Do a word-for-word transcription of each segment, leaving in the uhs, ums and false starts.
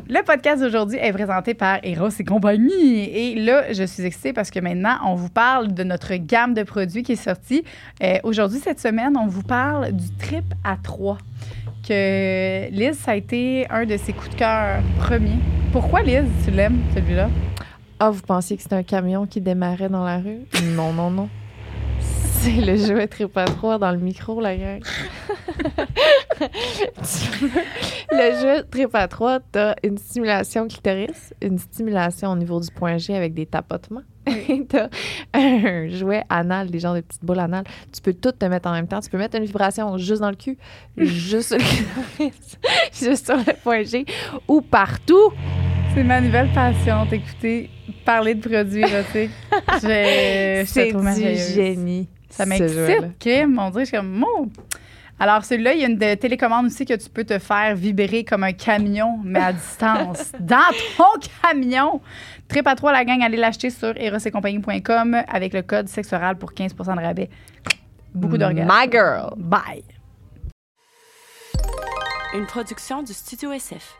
Le podcast d'aujourd'hui est présenté par Eros et compagnie. Et là, je suis excitée parce que maintenant, on vous parle de notre gamme de produits qui est sortie. Euh, aujourd'hui, cette semaine, on vous parle du trip à trois. Que Liz, ça a été un de ses coups de cœur premiers. Pourquoi, Liz, tu l'aimes, celui-là? Ah, vous pensiez que c'était un camion qui démarrait dans la rue? Non, non, non. C'est le jouet trip à trois dans le micro, la gang. Le jeu trip à trois, t'as une stimulation clitoris, une stimulation au niveau du point G avec des tapotements. Et t'as un jouet anal, des genres de petites boules anales. Tu peux tout te mettre en même temps. Tu peux mettre une vibration juste dans le cul, juste sur le clitoris, juste sur le point G ou partout. C'est ma nouvelle passion, t'écouter parler de produits érotiques. Je, je C'est te trouve du merveilleuse. génie. Ça m'excite, Kim. On dirait que je suis comme, oh. Alors, celui-là, il y a une de télécommande aussi que tu peux te faire vibrer comme un camion, mais à distance. Dans ton camion. Trip à trois, la gang, allez l'acheter sur eros et compagnie point com avec le code sexoral pour quinze pour cent de rabais. Beaucoup d'orgasme. My girl. Bye. Une production du Studio S F.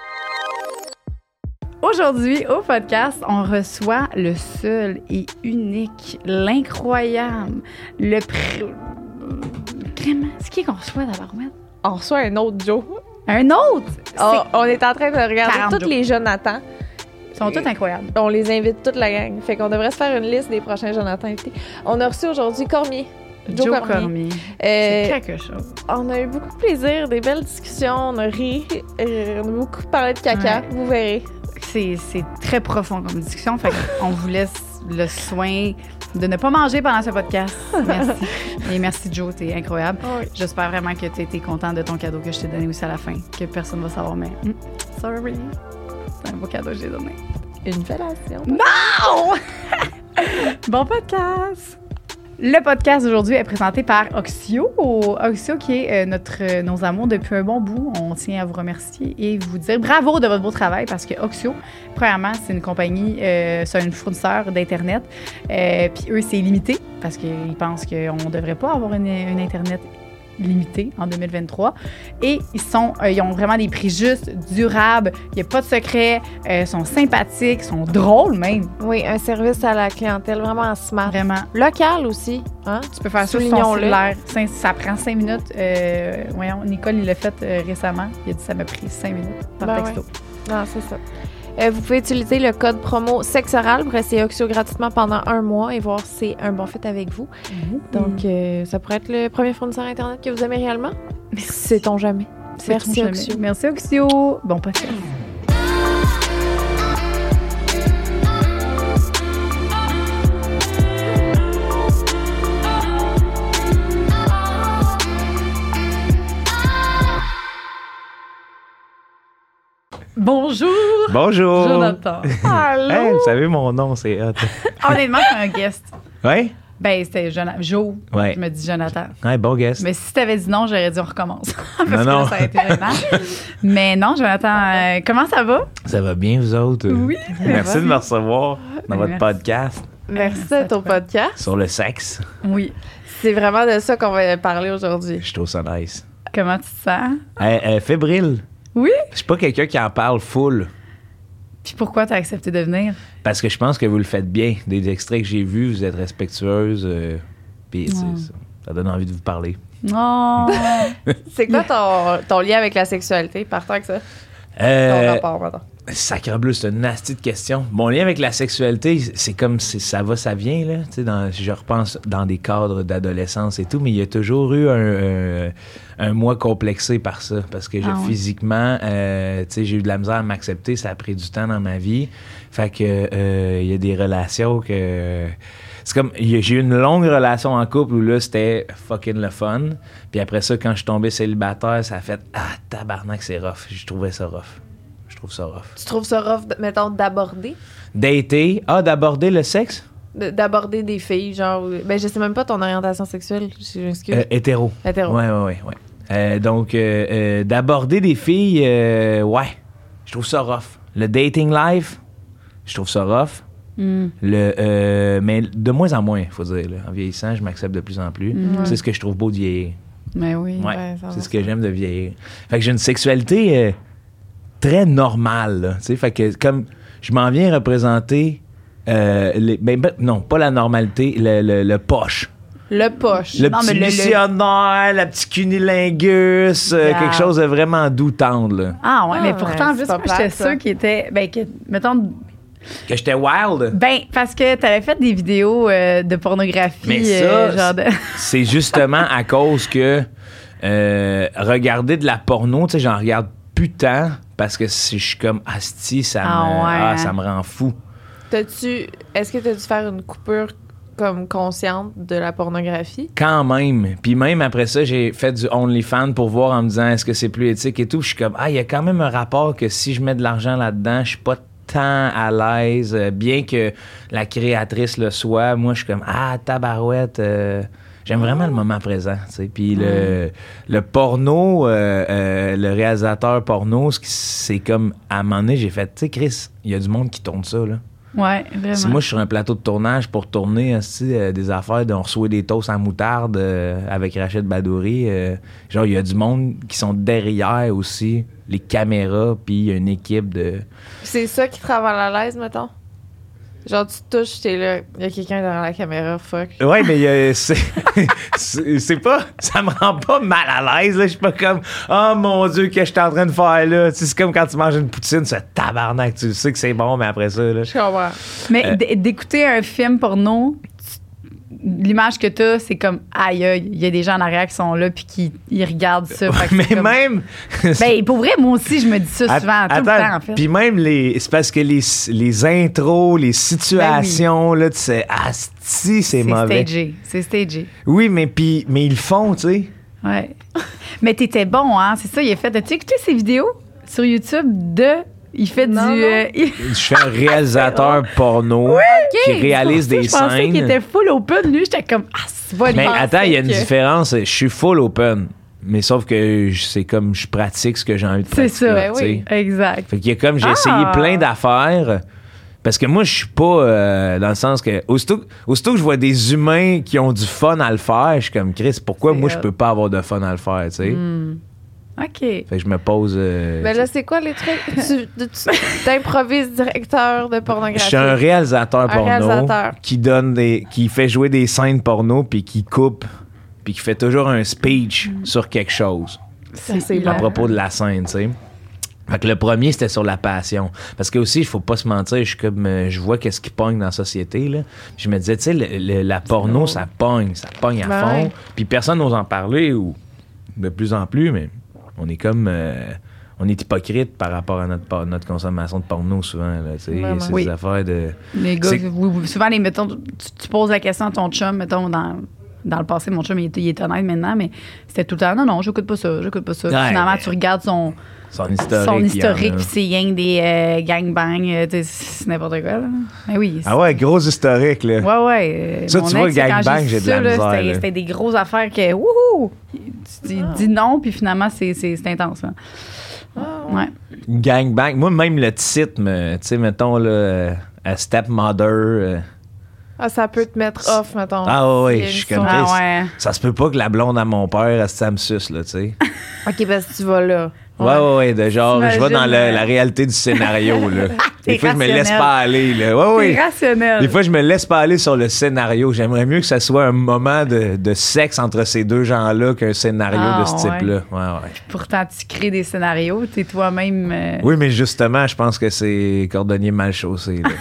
Aujourd'hui, au podcast, on reçoit le seul et unique, l'incroyable, le... Pr... Vraiment, c'est qui qu'on reçoit d'abord? On reçoit un autre Joe. Un autre? Oh, on est en train de regarder quarante tous Joe. les Jonathan. Ils sont tous incroyables. On les invite toute la gang. Fait qu'on devrait se faire une liste des prochains Jonathan invités. On a reçu aujourd'hui Cormier. Joe, Joe Cormier. Cormier. Euh, C'est quelque chose. on a eu beaucoup de plaisir, des belles discussions, on a ri, euh, on a beaucoup parlé de caca, Ouais. vous verrez. C'est, c'est très profond comme discussion. Fait qu'on vous laisse le soin de ne pas manger pendant ce podcast. Merci. Et merci, Joe. T'es incroyable. Oh oui. J'espère vraiment que tu été content de ton cadeau que je t'ai donné aussi à la fin, que personne ne va savoir, mais mm, sorry. C'est un beau cadeau que j'ai donné. Une fellation. Non! Bon podcast! Le podcast aujourd'hui est présenté par Oxio. Oxio qui est euh, notre, euh, nos amours depuis un bon bout. On tient à vous remercier et vous dire bravo de votre beau travail parce que Oxio, premièrement, c'est une compagnie, euh, c'est une fournisseur d'Internet. Euh, Puis eux, c'est limité parce qu'ils pensent qu'on ne devrait pas avoir une, une Internet limité en deux mille vingt-trois. Et ils sont, euh, ils ont vraiment des prix justes, durables, il n'y a pas de secret, euh, sont sympathiques, sont drôles même. Oui, un service à la clientèle vraiment smart. Vraiment. Local aussi. Hein? Tu peux faire ça sur ton Soulignons-le. cellulaire. Cinq- Ça prend cinq minutes. Euh, voyons, Nicole, il l'a fait euh, récemment. Il a dit que ça m'a pris cinq minutes par Ben texto. Non, c'est ça. Euh, vous pouvez utiliser le code promo sexoral pour essayer Oxio gratuitement pendant un mois et voir si c'est un bon fit avec vous. Donc, euh, ça pourrait être le premier fournisseur Internet que vous aimez réellement. Sait-on jamais. Merci, Sait-on Oxio. jamais. Merci, Oxio. Bon podcast. Bonjour, Bonjour! Jonathan. Allô? Hey, vous savez mon nom, c'est hot. Honnêtement, c'est un guest. Ouais? Ben, c'était Jonathan. Joe. Ouais. Je me dis Jonathan. Ouais, bon guest. Mais si t'avais dit non, j'aurais dit on recommence. Parce Non, que non. là, ça a été gênant. Mais non, Jonathan, euh, comment ça va? Ça va bien, vous autres? Oui. Merci de me recevoir dans votre Merci. podcast Merci à de ton toi. podcast. sur le sexe. Oui. C'est vraiment de ça qu'on va parler aujourd'hui. Je trouve ça nice. Comment tu te sens? Hey, hey, fébrile. Oui. Je suis pas quelqu'un qui en parle full. Puis pourquoi t'as accepté de venir? Parce que je pense que vous le faites bien. Des extraits que j'ai vus, vous êtes respectueuse. Euh, Puis, tu sais, Ouais. ça, ça donne envie de vous parler. Non. C'est quoi ton, ton lien avec la sexualité? Partant avec ça. Ton Euh, rapport, maintenant. Sacrebleu, c'est une nasty de question. Mon lien avec la sexualité, c'est comme c'est- ça va, ça vient, là. Tu sais, dans, je repense dans des cadres d'adolescence et tout, mais il y a toujours eu un, un, un moi complexé par ça. Parce que je- Ah ouais. physiquement, euh, tu sais, j'ai eu de la misère à m'accepter. Ça a pris du temps dans ma vie. Fait que euh, il y a des relations que... C'est comme, il y a- j'ai eu une longue relation en couple où là, c'était fucking le fun. Puis après ça, quand je suis tombé célibataire, ça a fait « Ah, tabarnak, c'est rough. » Je trouvais ça rough. Je trouve ça rough. Tu trouves ça rough, de- mettons, d'aborder? Dater. Ah, d'aborder le sexe? De- D'aborder des filles, genre... ou- Ben, je sais même pas ton orientation sexuelle, je m'excuse. Euh, hétéro. Hétéro. Ouais, ouais, ouais. ouais. Euh, donc, euh, euh, d'aborder des filles, euh, ouais. Je trouve ça rough. Le dating life, je trouve ça rough. Mm. Le, euh, mais de moins en moins, il faut dire. Là. En vieillissant, je m'accepte de plus en plus. Mm. C'est ce que je trouve beau de vieillir. Mais oui. Ouais, Ouais, ça c'est va, ce que ça. j'aime de vieillir. Fait que j'ai une sexualité euh, très normal, là, tu sais. Fait que comme je m'en viens représenter, euh, les, ben, ben, non, pas la normalité, le, le, le poche. Le poche. Le Non, petit mais le- le- missionnaire, la petite cunilingus, euh, Yeah. quelque chose de vraiment doux, tendre, là. Ah ouais, Ah, mais pourtant, ouais, juste c'est pas moi, j'étais plate, ça. sûre qu'il était. Ben, que, mettons. Que j'étais wild. Ben, parce que t'avais fait des vidéos euh, de pornographie. Mais ça, euh, genre de... c'est justement à cause que euh, regarder de la porno, tu sais, j'en regarde plus tant parce que si je suis comme asti, ça, Ah me, ouais, ah, hein? ça me rend fou. T'as-tu, est-ce que t'as dû faire une coupure comme consciente de la pornographie? Quand même. Puis même après ça, j'ai fait du OnlyFans pour voir en me disant est-ce que c'est plus éthique et tout. Je suis comme, ah, il y a quand même un rapport que si je mets de l'argent là-dedans, je suis pas tant à l'aise. Euh, bien que la créatrice le soit, moi, je suis comme, ah, tabarouette. euh, J'aime vraiment le moment présent, tu sais. Puis le, le porno, euh, euh, le réalisateur porno, ce qui- c'est comme, à un moment donné, j'ai fait, tu sais, Chris, il y a du monde qui tourne ça, là. Ouais, vraiment. Si moi, je suis sur un plateau de tournage pour tourner aussi, euh, des affaires, de, on reçoit des toasts en moutarde euh, avec Rachid Badouri, euh, genre, il y a du monde qui sont derrière aussi, les caméras, puis il y a une équipe de... C'est ça qui te rend mal à l'aise, mettons? Genre, tu te touches, t'es là, il y a quelqu'un derrière la caméra, fuck. Ouais, mais euh, c'est, c'est, c'est pas... Ça me rend pas mal à l'aise, là. Je suis pas comme, oh mon Dieu, qu'est-ce que je suis en train de faire, là? Tu sais, c'est comme quand tu manges une poutine, ce tabarnak, tu sais que c'est bon, mais après ça, là... Je comprends. Mais Euh, d- d'écouter un film porno, tu- l'image que t'as, c'est comme, aïe, aïe, il y a des gens en arrière qui sont là puis qui ils regardent ça. Fait que mais c'est comme- même... Ben, pour vrai, moi aussi, je me dis ça souvent, Att- tout le attends, temps, en fait. Puis même les. C'est parce que les, les intros, les situations, là, tu sais, asti, c'est c'est mauvais. stagé. C'est stagé. Oui, mais puis mais ils le font, tu sais. Ouais. Mais t'étais bon, hein? C'est ça, il a fait. As-tu écouté ses vidéos sur YouTube de. Il fait Non, du. non. euh, il- Je suis un réalisateur porno qui réalise des Je pensais qu'il scènes. était full open. Lui, j'étais comme, ah, c'est pas lui. Mais attends, il y a une que- différence. Je suis full open. Mais sauf que je- c'est comme je pratique ce que j'ai envie de C'est pratiquer. ça. Ben tu sais. oui. Exact. Fait qu'il y a comme j'ai Ah! essayé plein d'affaires. Parce que moi, je suis pas euh, dans le sens que. Aussitôt, aussitôt que je vois des humains qui ont du fun à le faire, je suis comme Chris, pourquoi C'est moi je hot. peux pas avoir de fun à le faire, tu sais? Hmm. OK. Fait que je me pose. euh, Ben là, c'est quoi les trucs? tu, tu- tu- t'improvises directeur de je pornographie. suis un réalisateur Un porno réalisateur. qui donne des. qui fait jouer des scènes porno puis qui coupe puis qui fait toujours un speech sur quelque chose Ça, c'est à hilarant. propos de la scène, tu sais. Fait que le premier, c'était sur la passion. Parce que aussi, il faut pas se mentir, je suis comme, euh, je vois qu'est-ce qui pogne dans la société, là. Puis je me disais, tu sais, le- le- la porno, ça pogne, ça pogne à Ben fond. ouais. Puis personne n'ose en parler, ou de plus en plus, mais on est comme, euh, on est hypocrite par rapport à notre, par- notre consommation de porno, souvent, là, tu sais. Vraiment. C'est Oui. des affaires de... Les gars, C'est- vous- vous- souvent, les, mettons, tu, tu poses la question à ton chum, mettons, dans, dans le passé, mon chum, il, est- il est honnête maintenant, mais c'était tout le temps, non, non, j'écoute pas ça, j'écoute pas ça. Puis Ouais, finalement, mais- tu regardes son, Son historique. son il y en historique, a. puis c'est rien que des euh, gangbangs, euh, tu sais, c'est n'importe quoi, là. Mais oui. Ah ouais, gros historique, là. Ouais, ouais. euh, Ça, mon tu vois, ex, quand gangbang, su j'ai de ça, la là, misère, C'était, là. c'était des grosses affaires que, wouhou! Tu dis, dis non, puis finalement, c'est, c'est, c'est intense. Hein. Ouais. Gangbang. Moi, même le titre, me- tu sais, mettons, là, euh, a Stepmother. euh, Ah, ça peut te mettre off, mettons. Ah ouais, Il y a je une suis comme sorte- Ah Chris. ouais. Ça se peut pas que la blonde à mon père, elle ça me suce, là, tu sais. OK, parce que tu vas là. Ouais, ouais, ouais, de genre, je vais dans T'imagines, la, euh, la réalité du scénario, là. Des T'es fois, je me laisse rationnel. pas aller, là. Ouais, ouais. C'est rationnel. Des fois, je me laisse pas aller sur le scénario. J'aimerais mieux que ça soit un moment de, de sexe entre ces deux gens-là qu'un scénario Ah, de ce ouais. type-là. Ouais, ouais. Pourtant, tu crées des scénarios, t'es toi-même. euh, Oui, mais justement, je pense que c'est cordonnier mal chaussé, là.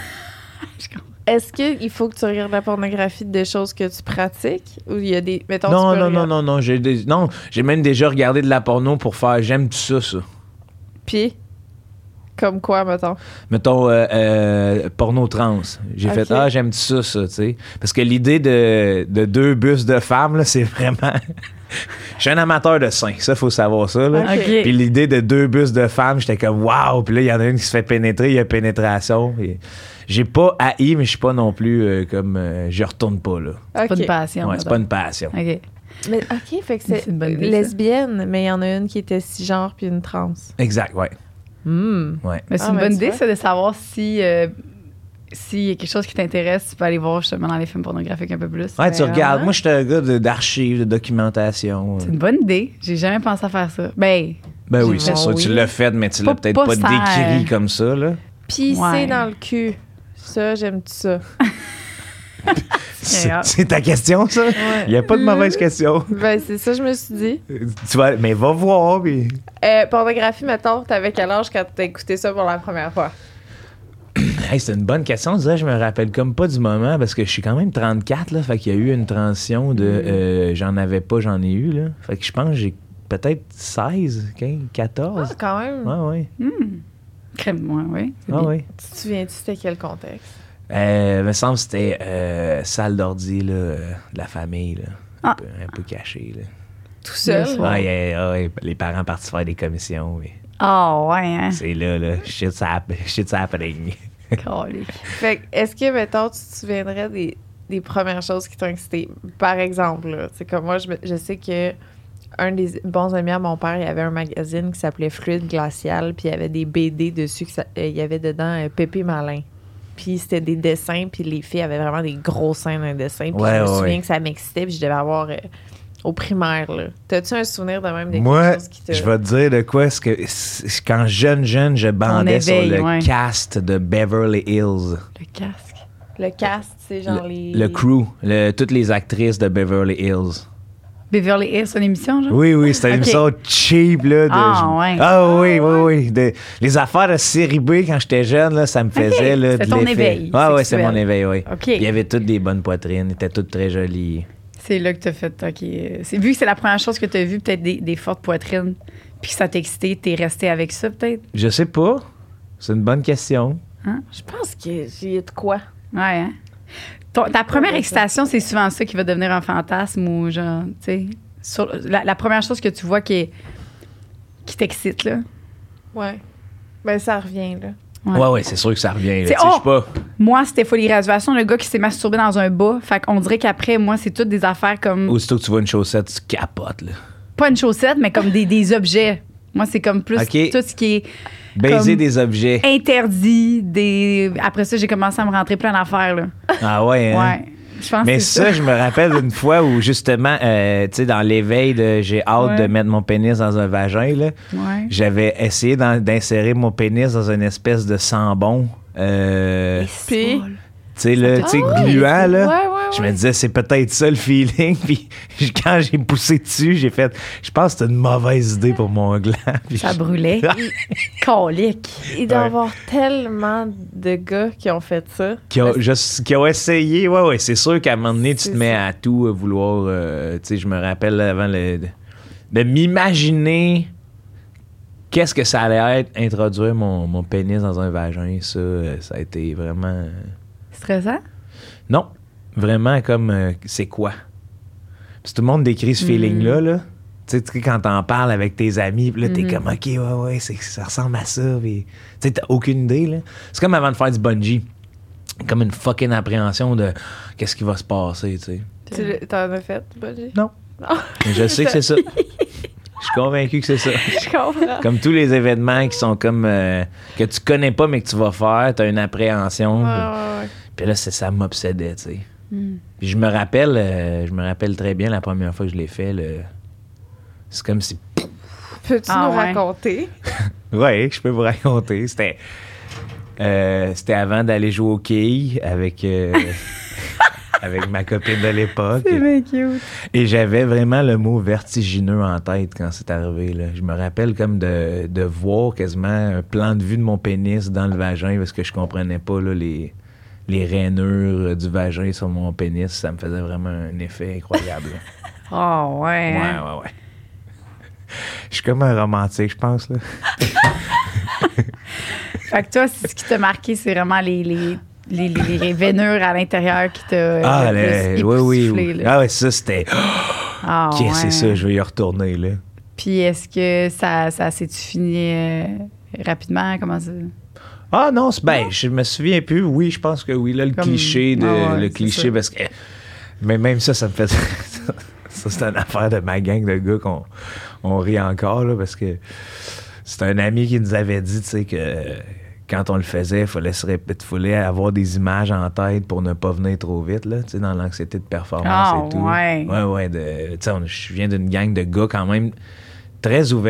Est-ce qu'il faut que tu regardes la pornographie des choses que tu pratiques? Ou il y a des. Mettons, Non, tu peux non, non, regarder- non, non, j'ai des- non, j'ai même déjà regardé de la porno pour faire j'aime tout ça, ça. Puis, comme quoi, mettons? Mettons, euh, euh, porno trans. J'ai Ok. fait, ah, j'aime ça, ça, tu sais. Parce que l'idée de, de deux bustes de femmes, là, c'est vraiment. Je suis un amateur de seins, ça, faut savoir ça, là. Ok. OK. Puis l'idée de deux bustes de femmes, j'étais comme, waouh! Puis là, il y en a une qui se fait pénétrer, il y a pénétration. Et j'ai pas haï, mais je suis pas non plus euh, comme. euh, je retourne pas, là. C'est pas OK. une passion. Ouais, c'est pas une passion. OK. Mais OK, fait que c'est, C'est une bonne idée, ça. lesbienne, mais il y en a une qui était cisgenre puis une trans. Exact, ouais. Hmm. Ouais. Mais c'est Ah, une mais bonne tu idée, vois. ça, de savoir si. euh, s'il y a quelque chose qui t'intéresse, tu peux aller voir justement dans les films pornographiques un peu plus. Ouais, tu Mais, regardes. euh, Moi, je suis un gars de- d'archives, de documentation. C'est une bonne idée. J'ai jamais pensé à faire ça. Ben, Ben oui, J'ai c'est mon sûr, oui. tu l'as fait, mais tu Pas- l'as peut-être pas pas, sans- décrit comme ça, là. Pisser Ouais. dans le cul. Ça, j'aime ça. C'est hot. c'est ta question, ça? Il n'y a pas de mauvaise question. Ben, c'est ça, je me suis dit. Tu vas, mais va voir, puis... Euh, pornographie, mettons, t'avais quel âge quand t'as écouté ça pour la première fois? Hey, c'est une bonne question. On dirait, je me rappelle comme pas du moment parce que je suis quand même trente-quatre, là. Fait qu'il y a eu une transition de euh, j'en avais pas, j'en ai eu, là. Fait que je pense que j'ai peut-être seize, quinze, Ah, quatorze. quand même. Ouais, ouais. Hmm. Crème, ouais, oui. c'est Ah, bien. ouais. Tu te souviens-tu c'était quel contexte? Euh, me semble que c'était euh, salle d'ordi, là, euh, de la famille, là. Un, Ah. peu, un peu caché, là. Tout seul? Le soir. Ouais, ouais, ouais, les parents partis faire des commissions, mais Ah, ouais, hein. c'est là, là. Shit's, hap- shit's happening. Calique. Fait que, est-ce que, mettons, tu te souviendrais des, des premières choses qui t'ont excité? Par exemple, là, c'est comme moi, je, me- je sais que un des bons amis à mon père, il y avait un magazine qui s'appelait Fluide Glacial, puis il y avait des B D dessus, que ça- euh, il y avait dedans euh, Pépé Malin. Puis c'était des dessins, puis les filles avaient vraiment des gros seins dans les dessins. Puis Ouais, je me ouais, souviens ouais. que ça m'excitait, puis je devais avoir euh, au primaire, là. T'as-tu un souvenir de même de Moi, quelque chose qui te... je vais te dire de quoi. Est-ce que c'est- quand jeune, jeune, je bandais sur éveil, le ouais. cast de Beverly Hills. Le casque. Le cast, c'est genre Le, les... le crew, le- toutes les actrices de Beverly Hills. Beverly Hills, c'est une émission, genre? Oui, oui, c'était une Ok. émission cheap, là. De, Ah, ouais. Ah, oui, oui, oui. De- les affaires de série B, quand j'étais jeune, là, ça me faisait, là, c'était de ton l'effet. éveil Ouais, ouais, c'est sexuel. mon éveil, oui. OK. Il y avait toutes des bonnes poitrines, ils étaient toutes très jolies. C'est là que t'as fait, OK. euh, C'est, vu que c'est la première chose que t'as vu, peut-être des, des fortes poitrines, puis que ça t'a excité, t'es resté avec ça, peut-être? Je sais pas. C'est une bonne question. Je pense que j'ai de quoi. Ouais, hein? Ton- ta première Ouais, excitation, c'est souvent ça qui va devenir un fantasme ou genre, tu sais, sur- la, la première chose que tu vois qui, est- qui t'excite, là. Ouais. Ben, ça revient, là. Ouais. Ouais, ouais, c'est sûr que ça revient. là. C'est- Tu sais, je oh! sais pas. Moi, c'était folie graduation, le gars qui s'est masturbé dans un bas. Fait qu'on dirait qu'après, moi, c'est toutes des affaires comme. Aussitôt que tu vois une chaussette, tu capotes, là. Pas une chaussette, mais comme des, des objets. Moi, c'est comme plus OK. tout ce qui est Baiser Comme- des objets. interdit. Des... Après ça, j'ai commencé à me rentrer plein d'affaires, là. Ah ouais, hein? Ouais. Je pense Mais que c'est ça, je me rappelle d'une fois où, justement, euh, tu sais, dans l'éveil de j'ai hâte Ouais. de mettre mon pénis dans un vagin, là, Ouais. j'avais essayé d'en- d'insérer mon pénis dans une espèce de sambon. Euh, Puis- tu sais, là, tu sais, Ah ouais, gluant, c'est- là. ouais, ouais, Je ouais. me disais, c'est peut-être ça le feeling. Puis quand j'ai poussé dessus, j'ai fait, je pense que c'était une mauvaise idée pour mon gland. Puis Ça je- brûlait. Colique. Il doit y Ouais. avoir tellement de gars qui ont fait ça. qui ont, juste- qui ont essayé. Ouais, ouais, c'est sûr qu'à un moment donné, tu C'est te mets ça. à tout euh, vouloir. euh, tu sais, je me rappelle avant le, de, de m'imaginer qu'est-ce que ça allait être introduire mon, mon pénis dans un vagin. Ça, euh, ça a été vraiment. euh, Stressant? non, vraiment comme euh, c'est quoi? Puis tout le monde décrit ce Mm. feeling-là, là. Tu sais, tu sais, quand t'en parles avec tes amis, puis là, t'es Mhm. comme, OK, ouais, ouais, c'est, ça ressemble à ça. Puis, tu sais, t'as aucune idée, là. C'est comme avant de faire du bungee. Comme une fucking appréhension de qu'est-ce qui va se passer, tu sais. Tu l'as- t'en as fait, Budgie? Non. Non. Mais je sais que c'est ça. Je suis convaincu que c'est ça. Je comprends. Comme tous les événements qui sont comme euh, que tu connais pas mais que tu vas faire, t'as une appréhension. Ouais, ouais, ouais. Puis là, c'est, ça m'obsédait, tu sais. Mm. Puis je me rappelle, euh, je me rappelle très bien la première fois que je l'ai fait. Le... C'est comme si. Peux-tu Ah, nous ouais. raconter? Ouais, je peux vous raconter. C'était, euh, c'était avant d'aller jouer au quilles avec, euh, avec ma copine de l'époque. C'est bien cute. Et j'avais vraiment le mot vertigineux en tête quand c'est arrivé. Là. Je me rappelle comme de, de voir quasiment un plan de vue de mon pénis dans le vagin parce que je comprenais pas là, les, les rainures du vagin sur mon pénis. Ça me faisait vraiment un effet incroyable. là. Ah, ouais. Ouais, hein? ouais, ouais. Je suis comme un romantique, je pense. Là. Fait que toi, c'est- ce qui t'a marqué, c'est vraiment les, les, les, les, les vénures à l'intérieur qui t'a Ah, le le- plus oui, oui. époustouflé, oui. là. Ah, ouais, ça, c'était. Ah, Ok, ouais. c'est ça, je vais y retourner, là. Puis est-ce que ça, ça s'est-tu fini euh, rapidement? Comment ça? Ah non, c'est ben, je me souviens plus. Oui, je pense que oui. Là, le Comme- cliché de Ah ouais, le c'est cliché ça. parce que mais même ça, ça me fait ça, c'est une affaire de ma gang de gars qu'on on rit encore là parce que c'est un ami qui nous avait dit, tu sais que euh, quand on le faisait, il fallait se répéter, fallait avoir des images en tête pour ne pas venir trop vite là, tu sais dans l'anxiété de performance Ah, et tout. ouais. Ouais ouais, de tu sais, on- je viens d'une gang de gars quand même très ouverte,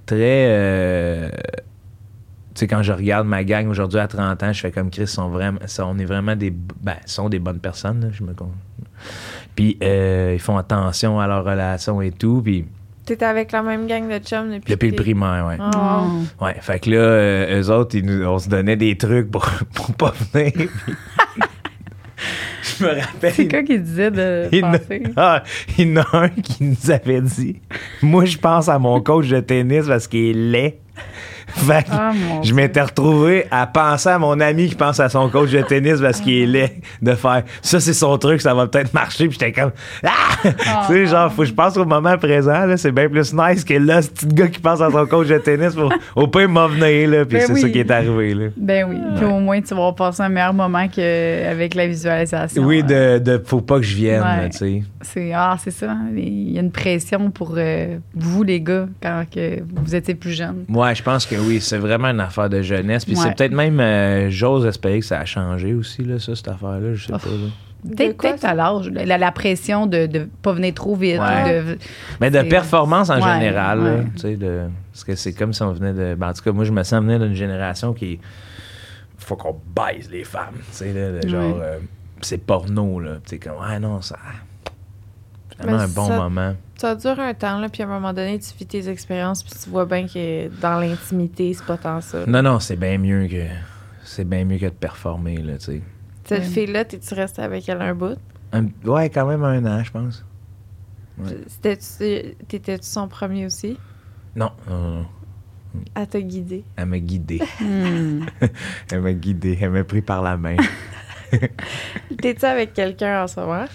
très... Euh, tu sais, quand je regarde ma gang aujourd'hui à trente ans, je fais comme Chris, sont vraiment, sont, on est vraiment des... Ben, sont des bonnes personnes, là, je me compte. Puis euh, ils font attention à leurs relations et tout, puis... T'étais avec la même gang de chums depuis... Depuis le que- primaire, ouais. Oh. Ouais, fait que là, euh, eux autres, ils nous, on se donnait des trucs pour, pour pas venir. puis- je me rappelle... C'est quoi qui disait de Il y en a- penser? ah, il y en a un qui nous avait dit moi, je pense à mon coach de tennis parce qu'il est laid. Fait que Ah, mon je Dieu. m'étais retrouvé à penser à mon ami qui pense à son coach de tennis parce qu'il est laid, de faire ça, c'est son truc, ça va peut-être marcher. Puis j'étais comme ah! Ah, Tu sais, genre, faut que je pense au moment présent. Là, c'est bien plus nice que là, ce petit gars qui pense à son coach de tennis. Pour, au pire, m'a venir, là. Puis Ben c'est oui. ça qui est arrivé, là. Ben oui. Puis au moins, tu vas passer un meilleur moment qu'avec la visualisation. Oui, Euh, de, de faut pas que je vienne, Ouais. là, tu sais. C'est, ah, c'est ça. Il y a une pression pour euh, vous, les gars, quand que vous étiez plus jeunes. Ouais, je pense que oui, c'est vraiment une affaire de jeunesse. Puis Ouais. c'est peut-être même, euh, j'ose espérer que ça a changé aussi, là, ça, cette affaire-là. Je sais Oh. pas. Là. Peut-être, quoi, peut-être à l'âge. La, la pression de ne pas venir trop vite. Ouais. ou de- Mais de C'est- performance en Ouais, général, là, ouais. tu sais, de... parce que c'est comme si on venait de. Ben, en tout cas, moi, je me sens venir d'une génération qui. Faut qu'on baise les femmes, tu sais, là, de genre. Ouais. euh, c'est porno, là. Tu sais, comme, ouais, non, ça. Finalement, Mais un bon ça- moment. Ça dure un temps, là, puis à un moment donné, tu vis tes expériences, puis tu vois bien que dans l'intimité, c'est pas tant ça. Non, non, c'est bien mieux que. C'est bien mieux que de performer, là, tu sais. Cette Ouais. fille-là, t'es-tu resté avec elle un bout? Un- Ouais, quand même un an, je pense. Ouais. C'était-tu- T'étais-tu son premier aussi? Non, non, non, non. À te guider. Elle m'a guidé. Hmm. Elle m'a guidé. Elle m'a pris par la main. T'es-tu avec quelqu'un en ce moment?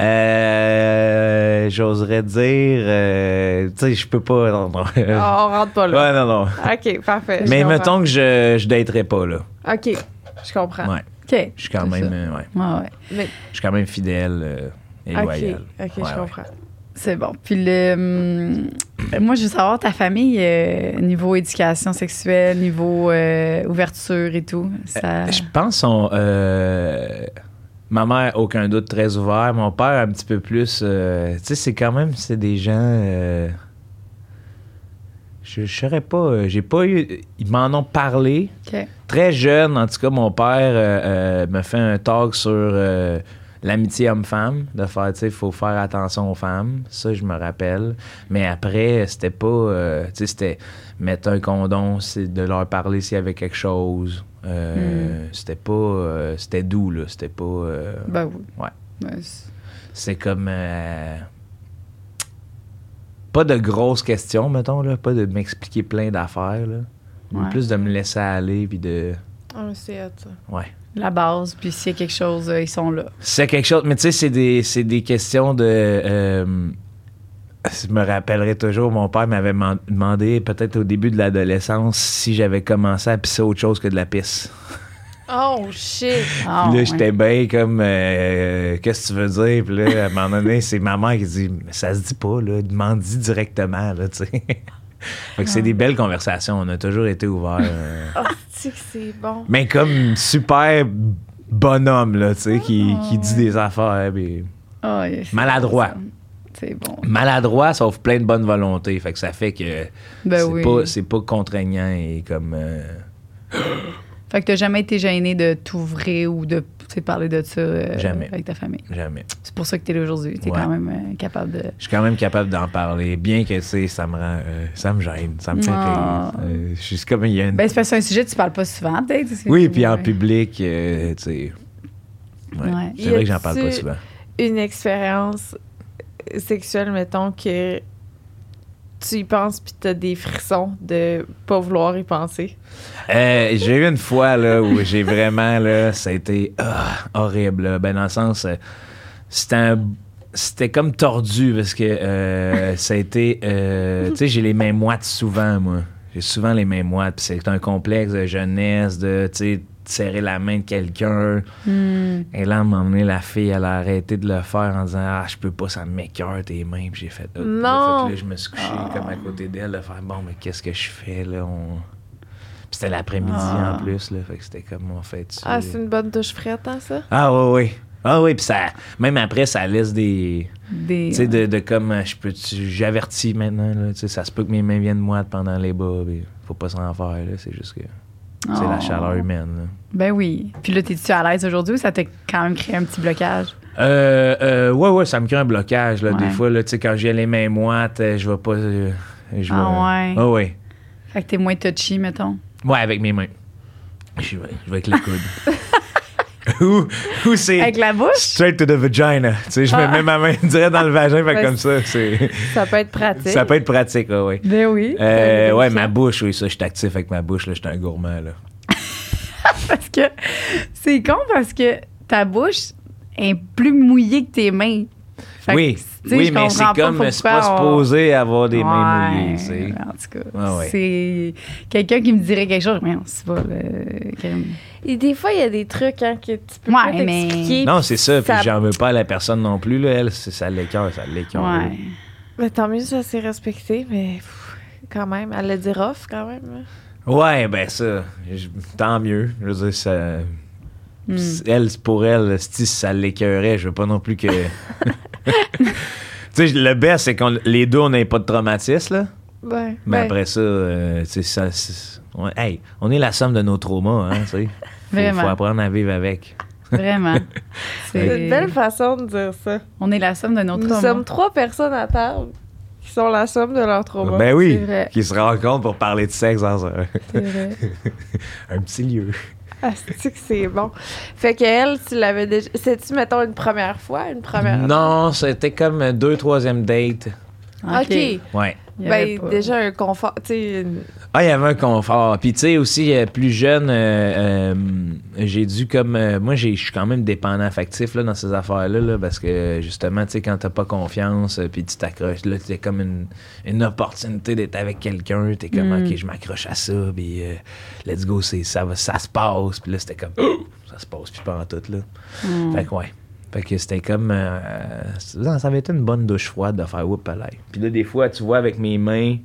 Euh, j'oserais dire, euh, tu sais, je peux pas. Non, non. Ah, on rentre pas là. Ouais, non, non. OK, parfait. je Mais comprends. mettons que je, je daterais pas, là. OK, je comprends. Ouais. OK. Je suis quand C'est même, ça. euh, ouais. Ouais, ouais. Mais, Je suis quand même fidèle euh, et OK, loyal. OK, Ouais, je ouais. comprends. C'est bon. Puis le, hum, moi, je veux savoir ta famille, euh, niveau éducation sexuelle, niveau euh, ouverture et tout. Ça... Je pense son. Euh, ma mère, aucun doute, très ouvert. Mon père, un petit peu plus. euh, tu sais, c'est quand même. C'est des gens. euh, je ne saurais pas. euh, J'ai pas eu. Ils m'en ont parlé. OK. Très jeune, en tout cas, mon père euh, euh, me fait un talk sur euh, l'amitié homme-femme, de faire, tu sais, il faut faire attention aux femmes. Ça, je me rappelle. Mais après, c'était pas, euh, tu sais, c'était mettre un condom, c'est de leur parler s'il y avait quelque chose. Euh, C'était pas, euh, c'était doux, là. C'était pas, euh, Ben oui. Ouais. Ben, c'est- c'est comme, euh, pas de grosses questions, mettons, là. Pas de m'expliquer plein d'affaires, là. Mais Ouais. plus de me laisser aller, puis de, Ah, c'est hot, ça. ouais. la base, puis s'il y a quelque chose, euh, ils sont là. C'est quelque chose, mais tu sais, c'est des, c'est des questions de. euh, je me rappellerai toujours, mon père m'avait man- demandé, peut-être au début de l'adolescence, si j'avais commencé à pisser autre chose que de la pisse. Oh, shit! Ah, Puis là, ouais. j'étais bien comme, euh, qu'est-ce que tu veux dire? Puis là, à un moment donné, c'est ma mère qui dit, mais ça se dit pas, là, demande-y directement, là, tu sais. Fait que c'est des belles conversations, on a toujours été ouverts. euh. Oh, tu que c'est bon. Mais comme super bonhomme, là, tu sais, qui, qui dit des affaires, puis Ah, yeah, c'est maladroit. bon, ça. C'est bon. maladroit, sauf plein de bonne volonté. Fait que ça fait que Ben c'est, oui. pas, c'est pas contraignant et comme. euh, Fait que t'as jamais été gêné de t'ouvrir ou de tu sais, parler de ça euh, Jamais. avec ta famille. jamais. C'est pour ça que t'es là aujourd'hui. T'es Ouais. quand même euh, capable de. Je suis quand même capable d'en parler, bien que tu sais, ça me rend. euh, ça me gêne, ça me fait Ah. rire. Euh, je suis comme. Il y a une... Ben, c'est parce que c'est un sujet que tu parles pas souvent, peut-être. c'est- oui, puis en ouais. public, euh, tu sais. Ouais. Ouais. C'est vrai que j'en parle Y pas a-tu- souvent. Une expérience sexuelle, mettons, que tu y penses puis t'as des frissons de pas vouloir y penser. Euh, j'ai eu une fois là, où j'ai vraiment, là, ça a été ah, horrible. Là. Ben, dans le sens, euh, c'était, un- c'était comme tordu parce que euh, ça a été. euh, tu sais, j'ai les mains moites souvent, moi. J'ai souvent les mains moites. Puis c'est un complexe de jeunesse, de, tu sais, de serrer la main de quelqu'un. Hmm. Et là, à un moment donné, la fille, elle a arrêté de le faire en disant ah, je peux pas, ça m'écoeure tes mains. Puis j'ai fait ah. Non! Fait que là, je me suis couché Ah. comme à côté d'elle, de faire bon, mais qu'est-ce que je fais là? On... Puis c'était l'après-midi Ah. en plus, là. Fait que c'était comme on fait dessus. Ah, c'est une bonne douche frette, hein, ça? Ah, oui, oui. Ah oui, puis ça, même après, ça laisse des... Des, tu sais, de, de comme, je peux, j'avertis maintenant, là, tu sais, ça se peut que mes mains viennent moites pendant les bas, puis faut pas s'en faire, là, c'est juste que c'est Oh. la chaleur humaine, là. Ben oui. Puis là, t'es-tu à l'aise aujourd'hui ou ça t'a quand même créé un petit blocage? Euh, euh, ouais, ouais, ça me crée un blocage, là, Ouais. des fois, là, tu sais, quand j'ai les mains moites, euh, je vais pas... euh, je vais, Ah ouais? Ah ouais. Fait que t'es moins touchy, mettons. Ouais, avec mes mains. Je vais, je vais avec les coudes. ou, ou c'est... Avec la bouche? Straight to the vagina. Tu sais, je Ah. mets ma main direct dans le vagin, fait Ouais, comme ça, c'est... Ça peut être pratique. Ça peut être pratique, ouais, ouais. Ben oui. Euh, Ça ouais, veut ma dire bouche, oui, ça, je suis actif avec ma bouche, là, je suis un gourmand, là. Parce que c'est con parce que ta bouche est plus mouillée que tes mains. Fait Oui, que, tu sais, oui, je mais c'est comprends comme, pas c'est pas pourquoi on- supposé avoir des mains Ouais, mouillées, tu sais. En tout cas, Ah ouais. c'est quelqu'un qui me dirait quelque chose. Mais on sait pas. le- Karim. Et des fois, il y a des trucs hein, que tu peux Ouais, pas mais- t'expliquer. Non, c'est ça, puis Ça- j'en veux pas à la personne non plus, là, elle, c'est, ça l'écœure, ça l'écœure. là. Ouais. Mais tant mieux, ça s'est respecté, mais pff, quand même, elle le dit rough quand même. hein. Ouais, ben ça, je- tant mieux. Je veux dire, ça... Hmm. Elle, c'est pour elle, si ça l'écœurait, je veux pas non plus que... tu sais, le best, c'est qu'on les deux, on n'ait pas de traumatisme, là. Ouais. Mais ouais. après ça, euh, tu sais, ça... c'est- ouais, hey, on est la somme de nos traumas, hein, tu sais. Faut, Vraiment. faut apprendre à vivre avec. Vraiment. C'est C'est une belle façon de dire ça. On est la somme de nos Nous traumas. sommes trois personnes à table qui sont la somme de leurs traumas. Ben oui, c'est vrai. qui se rencontrent pour parler de sexe dans un, C'est vrai. un petit lieu. Ah, c'est que c'est bon. Fait que elle, tu l'avais déjà. C'est-tu, mettons, une première fois? Une première. Non, c'était comme deux, troisième date. OK. Ouais. Il y avait Ben, pas- déjà un confort. Tu sais, une- Ah, il y avait un confort. Puis, tu sais, aussi, euh, plus jeune, euh, euh, j'ai dû comme... euh, moi, j'ai- je suis quand même dépendant affectif là, dans ces affaires-là, là, parce que, justement, tu sais, quand t'as pas confiance, euh, puis tu t'accroches, là, c'est comme une, une opportunité d'être avec quelqu'un. T'es comme, Mm. OK, je m'accroche à ça, puis euh, let's go, c'est, ça, va, ça se passe. Puis là, c'était comme, oh, ça se passe, puis pas en tout, là. Hmm. Fait que, ouais. Fait que c'était comme... euh, ça ça avait été une bonne douche froide de faire whoop à l'air. Puis là, des fois, tu vois, avec mes mains...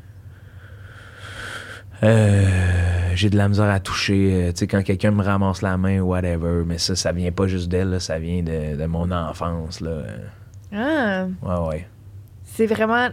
Euh, j'ai de la misère à toucher, euh, tu sais, quand quelqu'un me ramasse la main ou whatever, mais ça, ça vient pas juste d'elle, là, ça vient de, de mon enfance, là. Ah, Ouais, ouais. c'est vraiment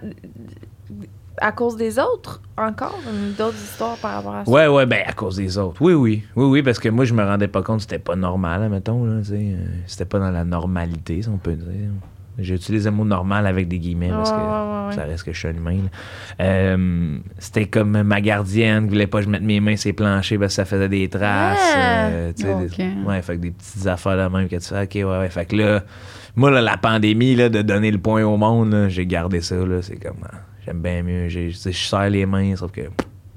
à cause des autres, encore? Une- D'autres histoires par rapport à ça? Ouais, ouais, ben à cause des autres. Oui, oui, oui, oui, parce que moi, je me rendais pas compte que c'était pas normal, mettons, là, tu sais. euh, C'était pas dans la normalité, si on peut dire. J'utilise le mot normal avec des guillemets, parce Ouais, que ouais, ouais, ça ouais. reste que je suis un humain, là. Euh, c'était comme ma gardienne qui voulait pas que je mette mes mains sur les planchers parce que ça faisait des traces. Ah! euh, tu sais, Ok. des- ouais, fait que des petites affaires de même que tu fais, ok, ouais, ouais. Fait que là, moi, là, la pandémie, là, de donner le point au monde, là, j'ai gardé ça, là. C'est comme, ah, j'aime bien mieux. J'ai- tu sais, je serre les mains, sauf que.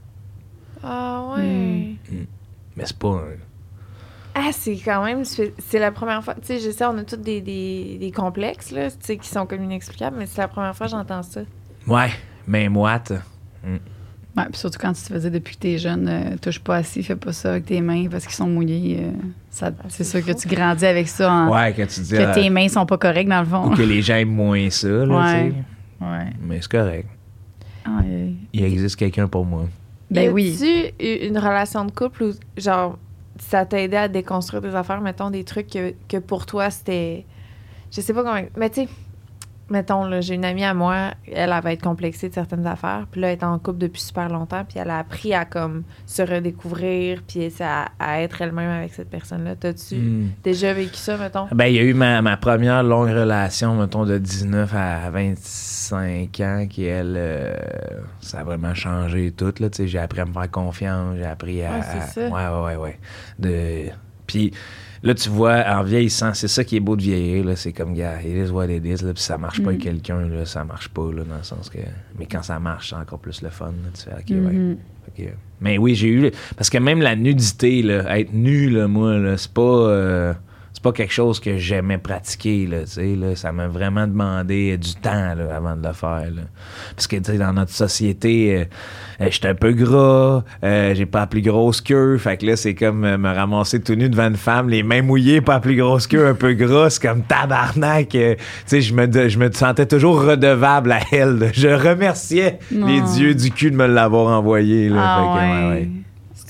Ah, ouais. Hmm. Mais c'est pas un. Ah, c'est quand même. C'est c'est la première fois. Tu sais, je sais, on a tous des, des, des complexes, là, tu sais, qui sont comme inexplicables, mais c'est la première fois que j'entends ça. Ouais, main moite. Ouais, puis surtout quand tu te faisais depuis que t'es jeune, euh, touche pas assis, fais pas ça avec tes mains parce qu'ils sont mouillés. euh, ça, c'est c'est sûr que fou. tu grandis avec ça, en- Ouais, quand tu dis. que euh, tes mains sont pas correctes dans le fond. ou que les gens aiment moins ça, là, Ouais. tu sais. Ouais. Mais c'est correct. Ah, euh, Il existe quelqu'un pour moi. ben Y oui. a-tu eu une relation de couple où, genre, ça t'a aidé à déconstruire des affaires, mettons, des trucs que, que pour toi, c'était... Je sais pas comment... Mais tu sais, mettons, là, j'ai une amie à moi, elle, elle va être complexée de certaines affaires, puis là, elle est en couple depuis super longtemps, puis elle a appris à, comme, se redécouvrir, puis à, à être elle-même avec cette personne-là. T'as-tu Hmm. déjà vécu ça, mettons? Ben, il y a eu ma, ma première longue relation, mettons, de dix-neuf à vingt-cinq ans, qui, elle, euh, ça a vraiment changé tout, là, tu sais, j'ai appris à me faire confiance, j'ai appris à... Ouais, c'est ça. Ouais, ouais, ouais, ouais. De... Puis là, tu vois, en vieillissant, c'est ça qui est beau de vieillir, là, c'est comme, gars, it is what it is, là, puis ça marche pas Mhm. avec quelqu'un, là, ça marche pas, là, dans le sens que... Mais quand ça marche, c'est encore plus le fun, là, tu fais, OK, ouais. Mhm. Fait que- mais oui, j'ai eu... Parce que même la nudité, là, être nu, là, moi, là, c'est pas... euh, c'est pas quelque chose que j'aimais pratiquer, là, tu sais, là. Ça m'a vraiment demandé du temps, là, avant de le faire, là. Parce que, tu sais, dans notre société, euh, euh, j'étais un peu gras, euh, j'ai pas la plus grosse queue, fait que là, c'est comme euh, me ramasser tout nu devant une femme, les mains mouillées, pas la plus grosse queue, un peu gras, c'est comme tabarnak. euh, tu sais, je me, de- je me sentais toujours redevable à elle, là. Je remerciais Non. les dieux du cul de me l'avoir envoyé, là. Ah Fait que, ouais. ouais, ouais. C'est